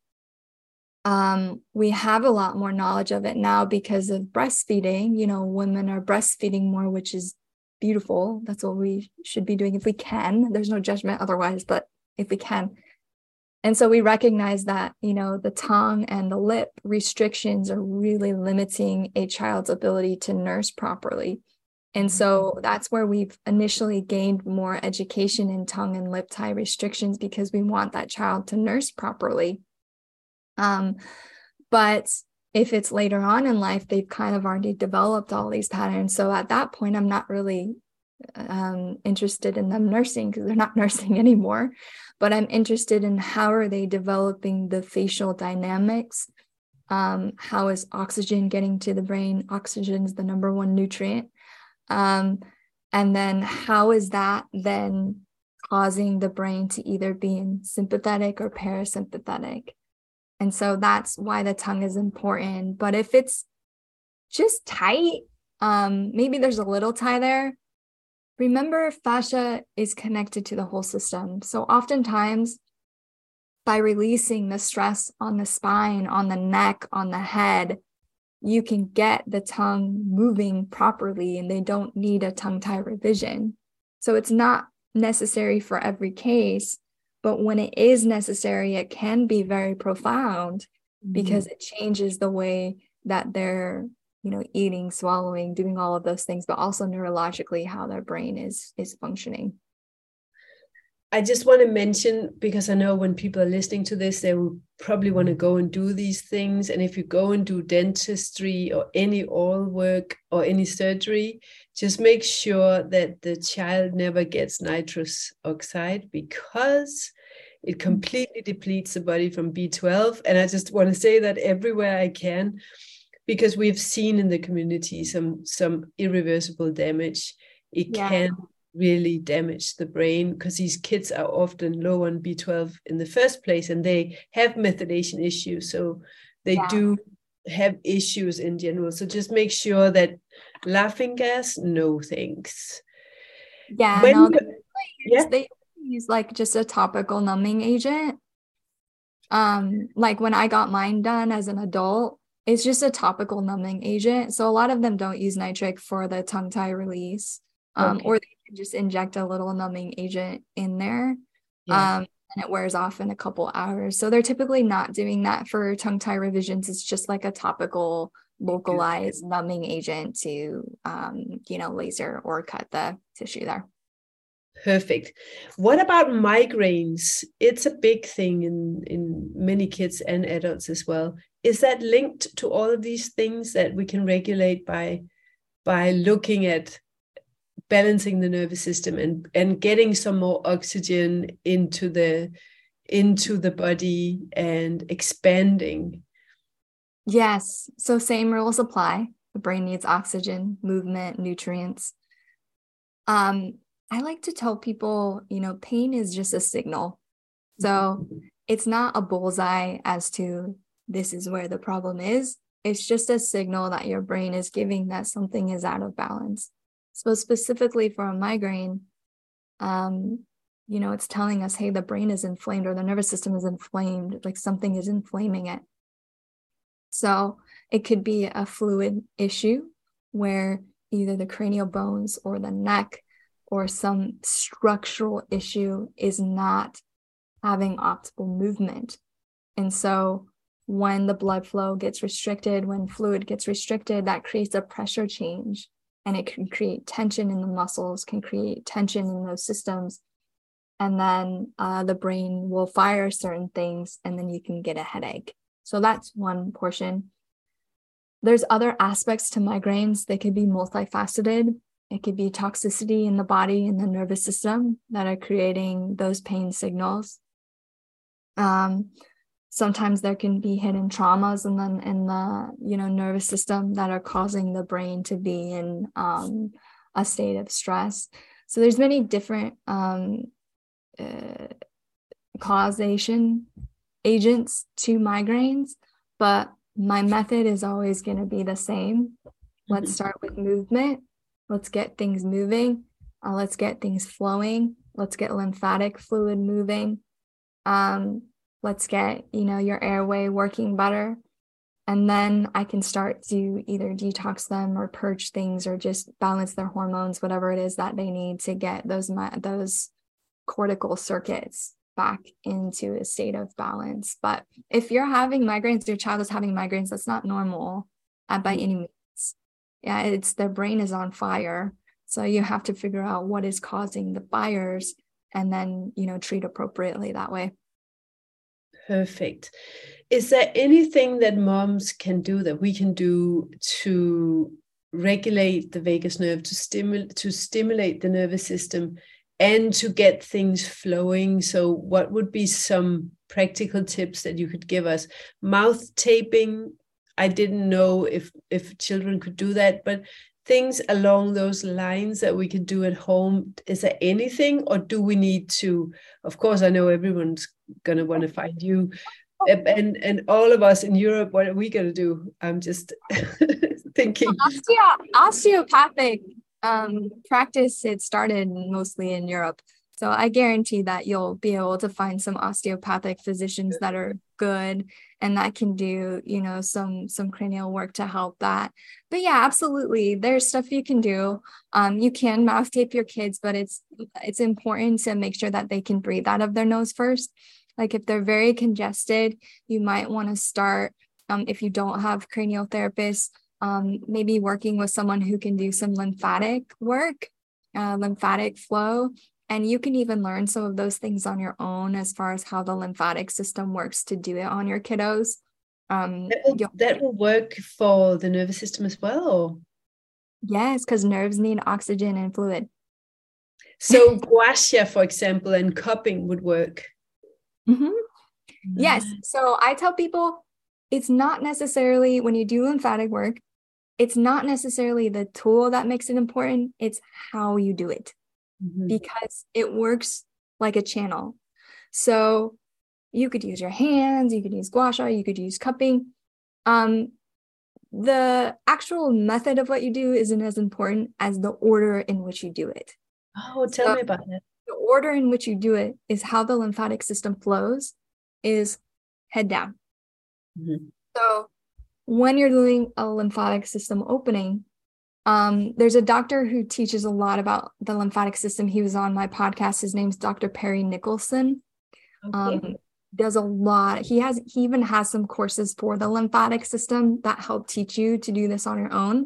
S2: um, we have a lot more knowledge of it now because of breastfeeding. You know, women are breastfeeding more, which is beautiful. That's what we should be doing if we can. There's no judgment otherwise, but if we can. And so we recognize that, you know, the tongue and the lip restrictions are really limiting a child's ability to nurse properly. And so that's where we've initially gained more education in tongue and lip tie restrictions, because we want that child to nurse properly. Um, but if it's later on in life, they've kind of already developed all these patterns. So at that point, I'm not really um, interested in them nursing, because they're not nursing anymore. But I'm interested in how are they developing the facial dynamics. Um, how is oxygen getting to the brain? Oxygen is the number one nutrient. Um, and then how is that then causing the brain to either be in sympathetic or parasympathetic? And so that's why the tongue is important. But if it's just tight, um, maybe there's a little tie there. Remember, fascia is connected to the whole system. So oftentimes, by releasing the stress on the spine, on the neck, on the head, you can get the tongue moving properly, and they don't need a tongue tie revision. So it's not necessary for every case, but when it is necessary, it can be very profound, mm-hmm. because it changes the way that they're, you know, eating, swallowing, doing all of those things, but also neurologically how their brain is is functioning.
S3: I just want to mention, because I know when people are listening to this, they will probably want to go and do these things. And if you go and do dentistry or any oral work or any surgery, just make sure that the child never gets nitrous oxide, because it completely depletes the body from B twelve. And I just want to say that everywhere I can, because we've seen in the community some, some irreversible damage. It yeah. can really damage the brain, because these kids are often low on B twelve in the first place, and they have methylation issues, so they yeah. do have issues in general. So just make sure that laughing gas, no thanks.
S2: Yeah, when, no, they, yeah. they use like just a topical numbing agent. Um, like when I got mine done as an adult, it's just a topical numbing agent. So a lot of them don't use nitric for the tongue tie release. Um, okay. Or they can just inject a little numbing agent in there, yeah. um, and it wears off in a couple hours. So they're typically not doing that for tongue tie revisions. It's just like a topical, localized numbing agent to, um, you know, laser or cut the tissue there.
S3: Perfect. What about migraines? It's a big thing in, in many kids and adults as well. Is that linked to all of these things that we can regulate by, by looking at balancing the nervous system and, and getting some more oxygen into the into the body and expanding?
S2: Yes. So same rules apply. The brain needs oxygen, movement, nutrients. Um, I like to tell people, you know, pain is just a signal. So it's not a bullseye as to this is where the problem is. It's just a signal that your brain is giving that something is out of balance. So specifically for a migraine, um, you know, it's telling us, hey, the brain is inflamed, or the nervous system is inflamed, like something is inflaming it. So it could be a fluid issue where either the cranial bones or the neck or some structural issue is not having optimal movement. And so when the blood flow gets restricted, when fluid gets restricted, that creates a pressure change. And it can create tension in the muscles, can create tension in those systems. And then uh, the brain will fire certain things, and then you can get a headache. So that's one portion. There's other aspects to migraines. They could be multifaceted. It could be toxicity in the body and the nervous system that are creating those pain signals. Um, Sometimes there can be hidden traumas and then in the, you know, nervous system that are causing the brain to be in um, a state of stress. So there's many different um, uh, causation agents to migraines, but my method is always going to be the same. Let's start with movement. Let's get things moving. Uh, let's get things flowing. Let's get lymphatic fluid moving. Um, let's get, you know, your airway working better. And then I can start to either detox them or purge things or just balance their hormones, whatever it is that they need to get those, those cortical circuits back into a state of balance. But if you're having migraines, your child is having migraines, that's not normal uh, by any means. Yeah, it's their brain is on fire. So you have to figure out what is causing the fires and then, you know, treat appropriately that way.
S3: Perfect. Is there anything that moms can do, that we can do to regulate the vagus nerve, to stimulate to stimulate the nervous system and to get things flowing? So what would be some practical tips that you could give us? Mouth taping, I didn't know if if children could do that, but things along those lines that we could do at home. Is there anything, or do we need to, of course, I know everyone's going to want to find you, and and all of us in Europe, what are we going to do? I'm just thinking.
S2: Osteo- osteopathic um, practice, it started mostly in Europe. So I guarantee that you'll be able to find some osteopathic physicians that are good and that can do, you know, some some cranial work to help that. But yeah, absolutely. There's stuff you can do. Um, you can mouth tape your kids, but it's it's important to make sure that they can breathe out of their nose first. Like if they're very congested, you might want to start, um, if you don't have cranial therapists, um, maybe working with someone who can do some lymphatic work, uh, lymphatic flow. And you can even learn some of those things on your own as far as how the lymphatic system works to do it on your kiddos. Um,
S3: that, will, that will work for the nervous system as well? Or? Yes,
S2: because nerves need oxygen and fluid.
S3: So gua sha, for example, and cupping would work.
S2: Mm-hmm. Yes. So I tell people it's not necessarily, when you do lymphatic work, it's not necessarily the tool that makes it important. It's how you do it. Mm-hmm. Because it works like a channel. So you could use your hands, you could use gua sha, you could use cupping. Um, the actual method of what you do isn't as important as the order in which you do it.
S3: Oh, tell so me about that.
S2: The order in which you do it is how the lymphatic system flows, is head down. Mm-hmm. So when you're doing a lymphatic system opening, Um, there's a doctor who teaches a lot about the lymphatic system. He was on my podcast. His name's Doctor Perry Nicholson. Okay. Um, does a lot. He has, he even has some courses for the lymphatic system that help teach you to do this on your own.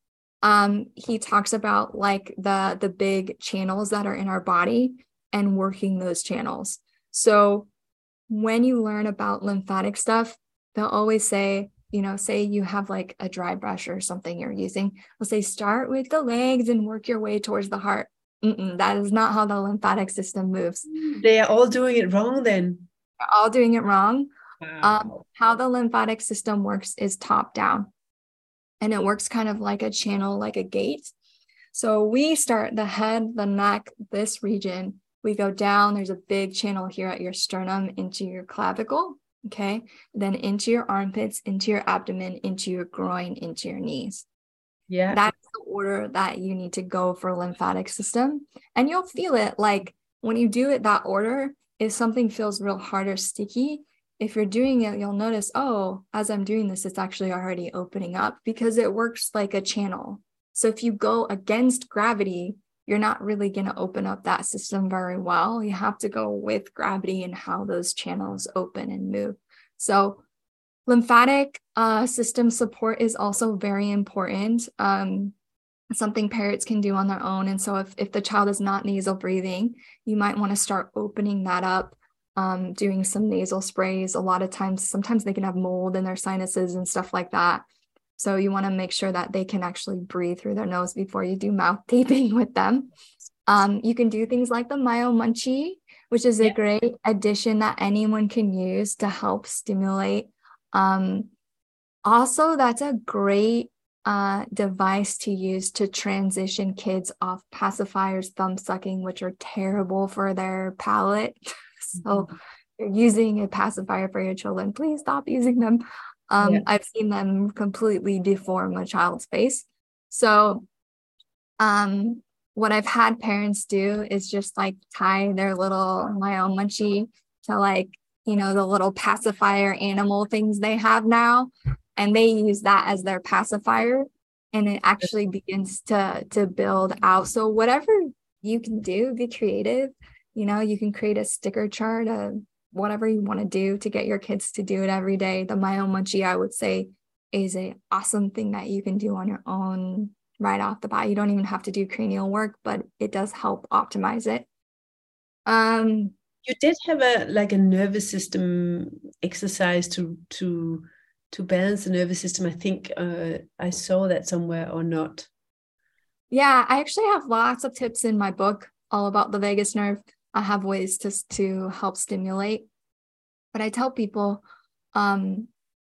S2: Um, he talks about like the, the big channels that are in our body and working those channels. So when you learn about lymphatic stuff, they'll always say, you know, say you have like a dry brush or something you're using, we'll say, start with the legs and work your way towards the heart. Mm-mm, that is not how the lymphatic system moves.
S3: They are all doing it wrong then.
S2: They're all doing it wrong.
S3: Wow.
S2: Um, how the lymphatic system works is top down. And it works kind of like a channel, like a gate. So we start the head, the neck, this region. We go down. There's a big channel here at your sternum into your clavicle. Okay, then into your armpits, into your abdomen, into your groin, into your knees.
S3: Yeah.
S2: That's the order that you need to go for lymphatic system. And you'll feel it like when you do it that order, if something feels real hard or sticky, if you're doing it, you'll notice, oh, as I'm doing this, it's actually already opening up because it works like a channel. So if you go against gravity, you're not really going to open up that system very well. You have to go with gravity and how those channels open and move. So lymphatic uh, system support is also very important. Um, something parents can do on their own. And so if, if the child is not nasal breathing, you might want to start opening that up, um, doing some nasal sprays. A lot of times, sometimes they can have mold in their sinuses and stuff like that. So you want to make sure that they can actually breathe through their nose before you do mouth taping with them. Um, you can do things like the Myo Munchie, which is a yeah. great addition that anyone can use to help stimulate. Um, also, that's a great uh, device to use to transition kids off pacifiers, thumb sucking, which are terrible for their palate. So mm-hmm. you're using a pacifier for your children, please stop using them. Um, yeah. I've seen them completely deform a child's face. So um, what I've had parents do is just like tie their little Myo Munchie to like, you know, the little pacifier animal things they have now. And they use that as their pacifier. And it actually begins to, to build out. So whatever you can do, be creative. You know, you can create a sticker chart of whatever you want to do to get your kids to do it every day. The Myo Munchie, I would say, is an awesome thing that you can do on your own right off the bat. You don't even have to do cranial work, but it does help optimize it. Um,
S3: you did have a like a nervous system exercise to to to balance the nervous system. I think uh, I saw that somewhere, or not.
S2: Yeah, I actually have lots of tips in my book all about the vagus nerve. I have ways to to help stimulate, but I tell people, um,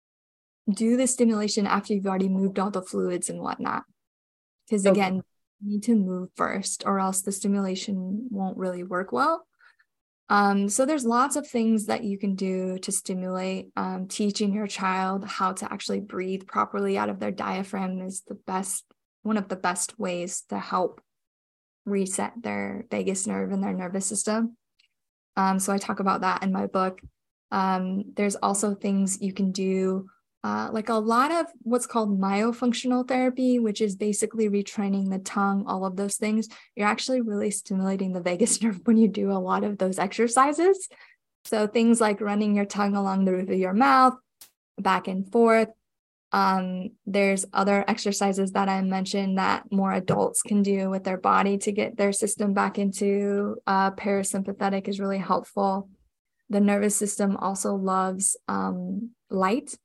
S2: do the stimulation after you've already moved all the fluids and whatnot. Because again, okay. you need to move first, or else the stimulation won't really work well. Um, so there's lots of things that you can do to stimulate. Um, teaching your child how to actually breathe properly out of their diaphragm is the best, one of the best ways to help reset their vagus nerve and their nervous system. Um, so I talk about that in my book. Um, there's also things you can do, uh, like a lot of what's called myofunctional therapy, which is basically retraining the tongue, all of those things. You're actually really stimulating the vagus nerve when you do a lot of those exercises. So things like running your tongue along the roof of your mouth, back and forth. Um, there's other exercises that I mentioned that more adults can do with their body to get their system back into uh, parasympathetic is really helpful. The nervous system also loves um, light.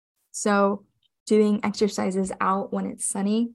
S2: So doing exercises out when it's sunny.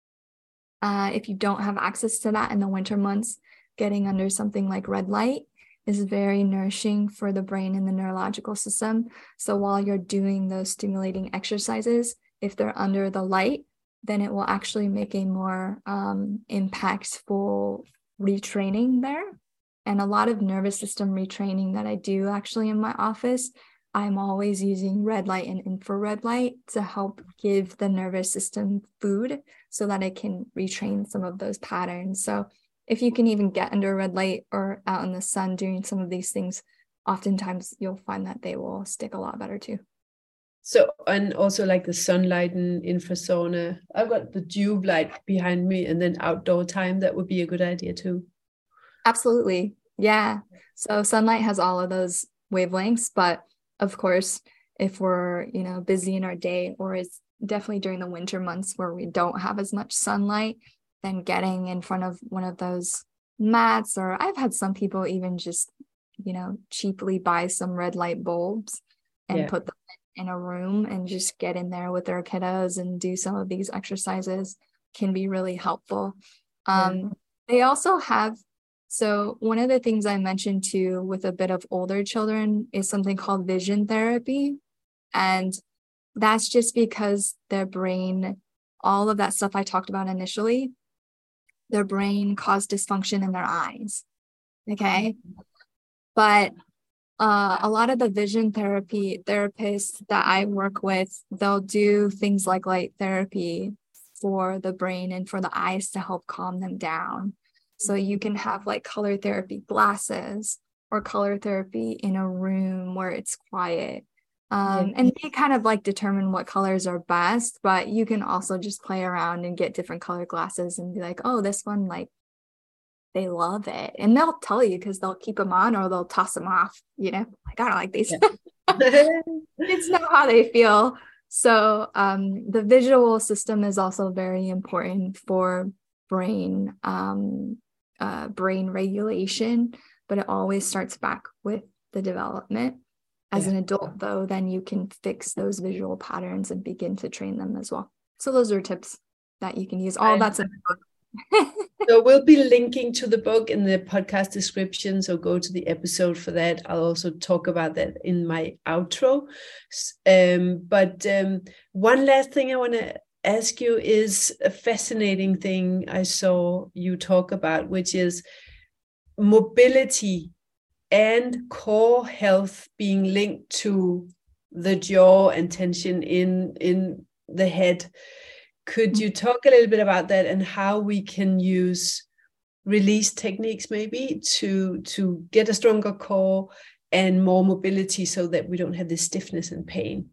S2: Uh, if you don't have access to that in the winter months, getting under something like red light is very nourishing for the brain and the neurological system. So while you're doing those stimulating exercises, if they're under the light, then it will actually make a more um, impactful retraining there. And a lot of nervous system retraining that I do actually in my office, I'm always using red light and infrared light to help give the nervous system food so that it can retrain some of those patterns. So if you can even get under red light or out in the sun doing some of these things, oftentimes you'll find that they will stick a lot better too.
S3: So, and also like the sunlight and infrasauna, I've got the tube light behind me, and then outdoor time, that would be a good idea too.
S2: Absolutely. Yeah. So sunlight has all of those wavelengths, but of course, if we're, you know, busy in our day, or it's definitely during the winter months where we don't have as much sunlight, then getting in front of one of those mats, or I've had some people even just, you know, cheaply buy some red light bulbs and yeah. put them in a room and just get in there with their kiddos and do some of these exercises can be really helpful. Um, yeah. They also have, so one of the things I mentioned too with a bit of older children is something called vision therapy. And that's just because their brain, all of that stuff I talked about initially, their brain caused dysfunction in their eyes. Okay. But uh, a lot of the vision therapy therapists that I work with, they'll do things like light therapy for the brain and for the eyes to help calm them down. So you can have like color therapy glasses or color therapy in a room where it's quiet. Um, yeah. And they kind of like determine what colors are best, but you can also just play around and get different color glasses and be like, oh, this one, like, they love it. And they'll tell you because they'll keep them on or they'll toss them off, you know, like, I don't like these. Yeah. It's not how they feel. So um, the visual system is also very important for brain um, uh, brain regulation, but it always starts back with the development. As yeah. an adult, though, then you can fix those visual patterns and begin to train them as well. So those are tips that you can use. All that's in the book.
S3: So we'll be linking to the book in the podcast description. So go to the episode for that. I'll also talk about that in my outro. Um, but um, one last thing I want to ask you is a fascinating thing I saw you talk about, which is mobility and core health being linked to the jaw and tension in, in the head. Could you talk a little bit about that and how we can use release techniques maybe to to get a stronger core and more mobility so that we don't have this stiffness and pain?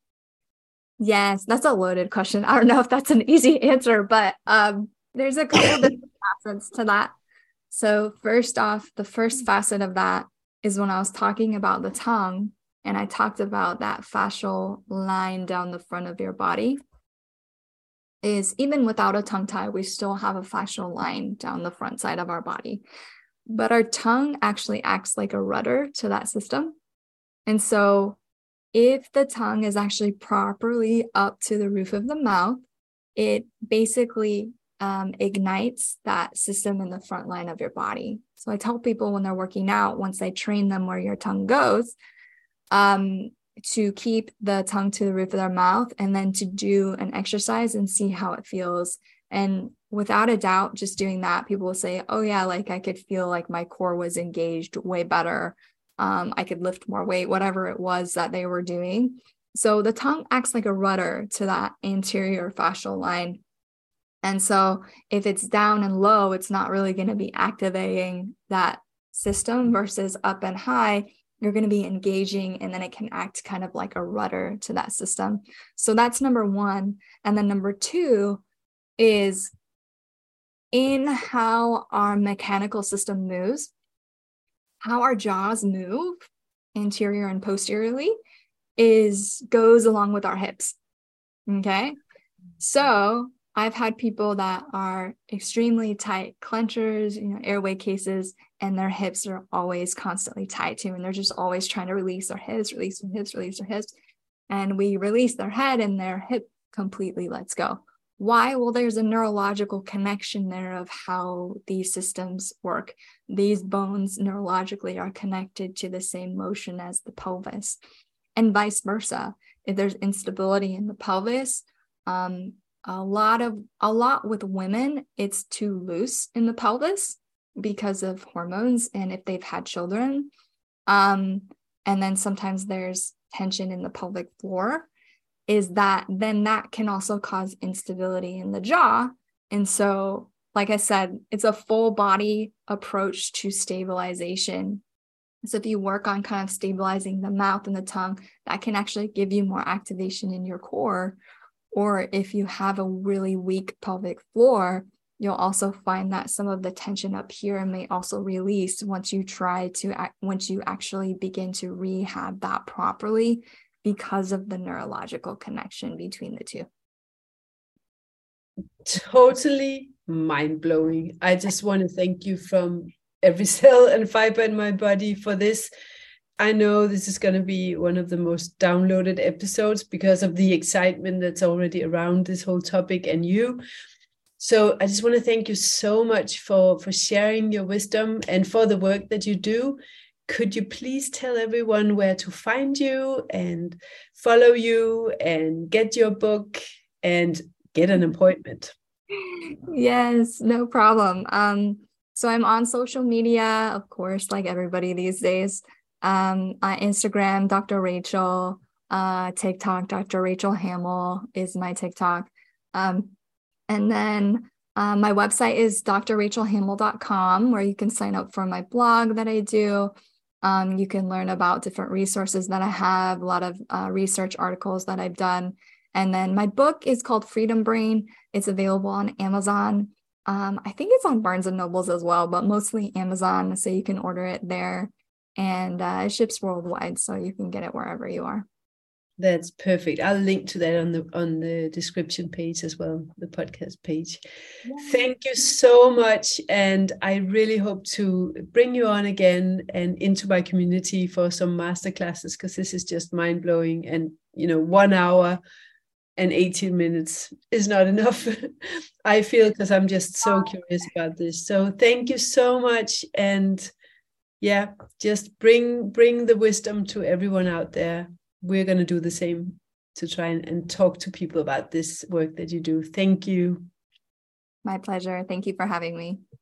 S2: Yes, that's a loaded question. I don't know if that's an easy answer, but um, there's a couple different facets to that. So first off, the first facet of that is when I was talking about the tongue, and I talked about that fascial line down the front of your body. Is even without a tongue tie, we still have a fascial line down the front side of our body. But our tongue actually acts like a rudder to that system. And so if the tongue is actually properly up to the roof of the mouth, it basically um, ignites that system in the front line of your body. So I tell people when they're working out, once I train them where your tongue goes, um, to keep the tongue to the roof of their mouth and then to do an exercise and see how it feels. And without a doubt, just doing that, people will say, oh yeah, like I could feel like my core was engaged way better. Um, I could lift more weight, whatever it was that they were doing. So the tongue acts like a rudder to that anterior fascial line. And so if it's down and low, it's not really going to be activating that system, versus up and high, you're going to be engaging, and then it can act kind of like a rudder to that system. So that's number one. And then number two is in how our mechanical system moves, how our jaws move anterior and posteriorly is goes along with our hips. Okay. So I've had people that are extremely tight clenchers, you know, airway cases, and their hips are always constantly tight too. And they're just always trying to release their hips, release their hips, release their hips. And we release their head and their hip completely lets go. Why? Well, there's a neurological connection there of how these systems work. These bones neurologically are connected to the same motion as the pelvis, and vice versa. If there's instability in the pelvis, um, a lot of a lot with women, it's too loose in the pelvis because of hormones and if they've had children. Um, and then sometimes there's tension in the pelvic floor, is that then that can also cause instability in the jaw. And so, like I said, it's a full body approach to stabilization. So if you work on kind of stabilizing the mouth and the tongue, that can actually give you more activation in your core. Or if you have a really weak pelvic floor, you'll also find that some of the tension up here may also release once you try to, once you actually begin to rehab that properly, because of the neurological connection between the two.
S3: Totally mind-blowing. I just want to thank you from every cell and fiber in my body for this. I know this is going to be one of the most downloaded episodes because of the excitement that's already around this whole topic and you. So I just want to thank you so much for, for sharing your wisdom and for the work that you do. Could you please tell everyone where to find you and follow you and get your book and get an appointment?
S2: Yes, no problem. Um, so I'm on social media, of course, like everybody these days. Um, on Instagram, Doctor Rachel, uh, TikTok, Doctor Rachel Hamill is my TikTok. Um, and then uh, my website is d r rachel hamill dot com, where you can sign up for my blog that I do. Um, you can learn about different resources that I have, a lot of uh, research articles that I've done. And then my book is called Freedom Brain. It's available on Amazon. Um, I think it's on Barnes and Nobles as well, but mostly Amazon. So you can order it there. And uh, it ships worldwide, so you can get it wherever you are.
S3: That's perfect. I'll link to that on the on the description page as well, the podcast page. Yeah. Thank you so much. And I really hope to bring you on again and into my community for some masterclasses, because this is just mind-blowing. And, you know, one hour and eighteen minutes is not enough, I feel, because I'm just so curious about this. So thank you so much. And yeah, just bring bring the wisdom to everyone out there. We're going to do the same to try and, and talk to people about this work that you do. Thank you.
S2: My pleasure. Thank you for having me.